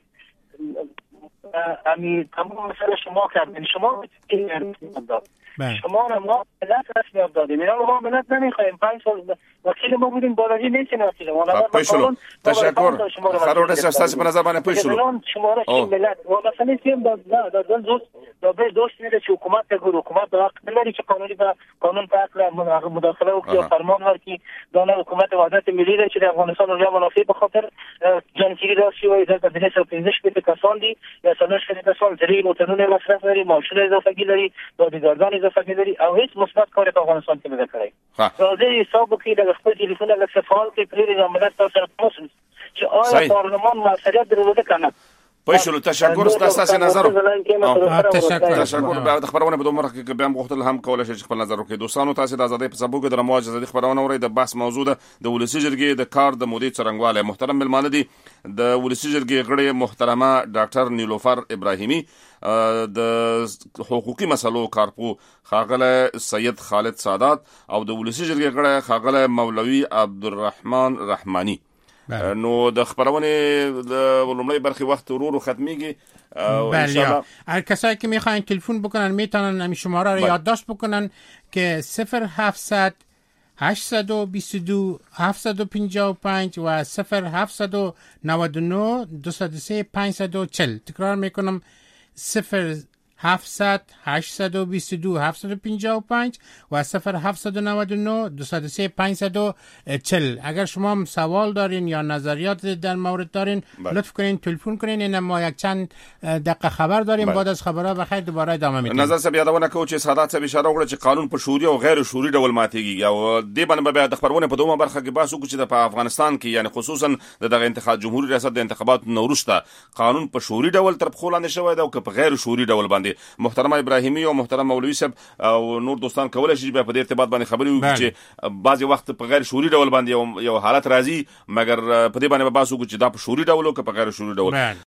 امی تمام مسئله شما کردین شما شما را ما ملت رسمی دادیم اینا ما ملت نمیخوایم 5 سال وکیل ما بودیم بالایی نیستین وکیل ما پویشلو تشکر قرار است استاسی به نظر باندې پویشلو شما را شین ملت و مثلا سیم دادن دوست میده چې حکومت ته حکومت د حق لري چې قانون په اړه مداخله وکړي او فرمان ورکړي دا نه حکومت وحدت ملی لري چې د افغانستان او منافع په خاطر جنگیری راشي او د 215 کسان دي یا 3 کسان درې موټرونه مصرف لري ماشینونه اضافه لري دادګردان اضافه لري او هیڅ مثبت کار په افغانستان کې نه کړی راځي حساب وکړي د خپل ټلیفون له فعال کې پرې د عملیات سره پوسل چې آیا پارلمان مسئله درلوده کنه پویشلو تشکر ستاسو نظر تشکر د خبرونه په دومره کې بیا غوښتل هم کولای شي خپل نظر وکړي دوستانو تاسو د ازادۍ په سبب د رموج ازادۍ خبرونه اورئ د بحث موضوع د ولسی جرګې د کار د مودې څرنګواله محترم ملمانه دي د ولسی جرګې غړي محترمه ډاکټر نیلوفر ابراهیمی د حقوقي مسلو کارپو خاغله سید خالد سادات او د ولسی جرګې غړي خاغله مولوی عبدالرحمن رحمانی نو د خبرونه د ولومړی برخي وخت ورو ختميږي ان شاء الله هر کسایی که میخواین تلفن بکنن میتونن همین شماره رو یادداشت بکنن که 0700 822 755 و 0799 203 540 تکرار میکنم 0700 822 755 و 0799 203 540 اگر شما هم سوال دارین یا نظریات در مورد دارین لطف کنین تلفن کنین این ما یک چند دقیقه خبر داریم بعد از خبرها بخیر دوباره ادامه میدیم نظر سب یادونه کوم چې سادات سب اشاره وکړه چې قانون په شوري او غیر شوري ډول ماتيږي او د باندې به د خبرونه په دومره برخه کې باسو چې د افغانستان کې یعنی خصوصا دغه انتخاب جمهوریت ریاست د انتخابات نورسته قانون په شوري ډول تر خولانه شوی دا او په غیر شوري ډول باندې محترم ابراهیمی او محترم مولوی صاحب او نور دوستان کولای شي په دې ارتباط باندې خبرې وکړي چې بعضی وخت په غیر شوري ډول باندې یو حالت راځي مګر په دې باندې باسو چې دا په شوري ډول او په غیر شوري ډول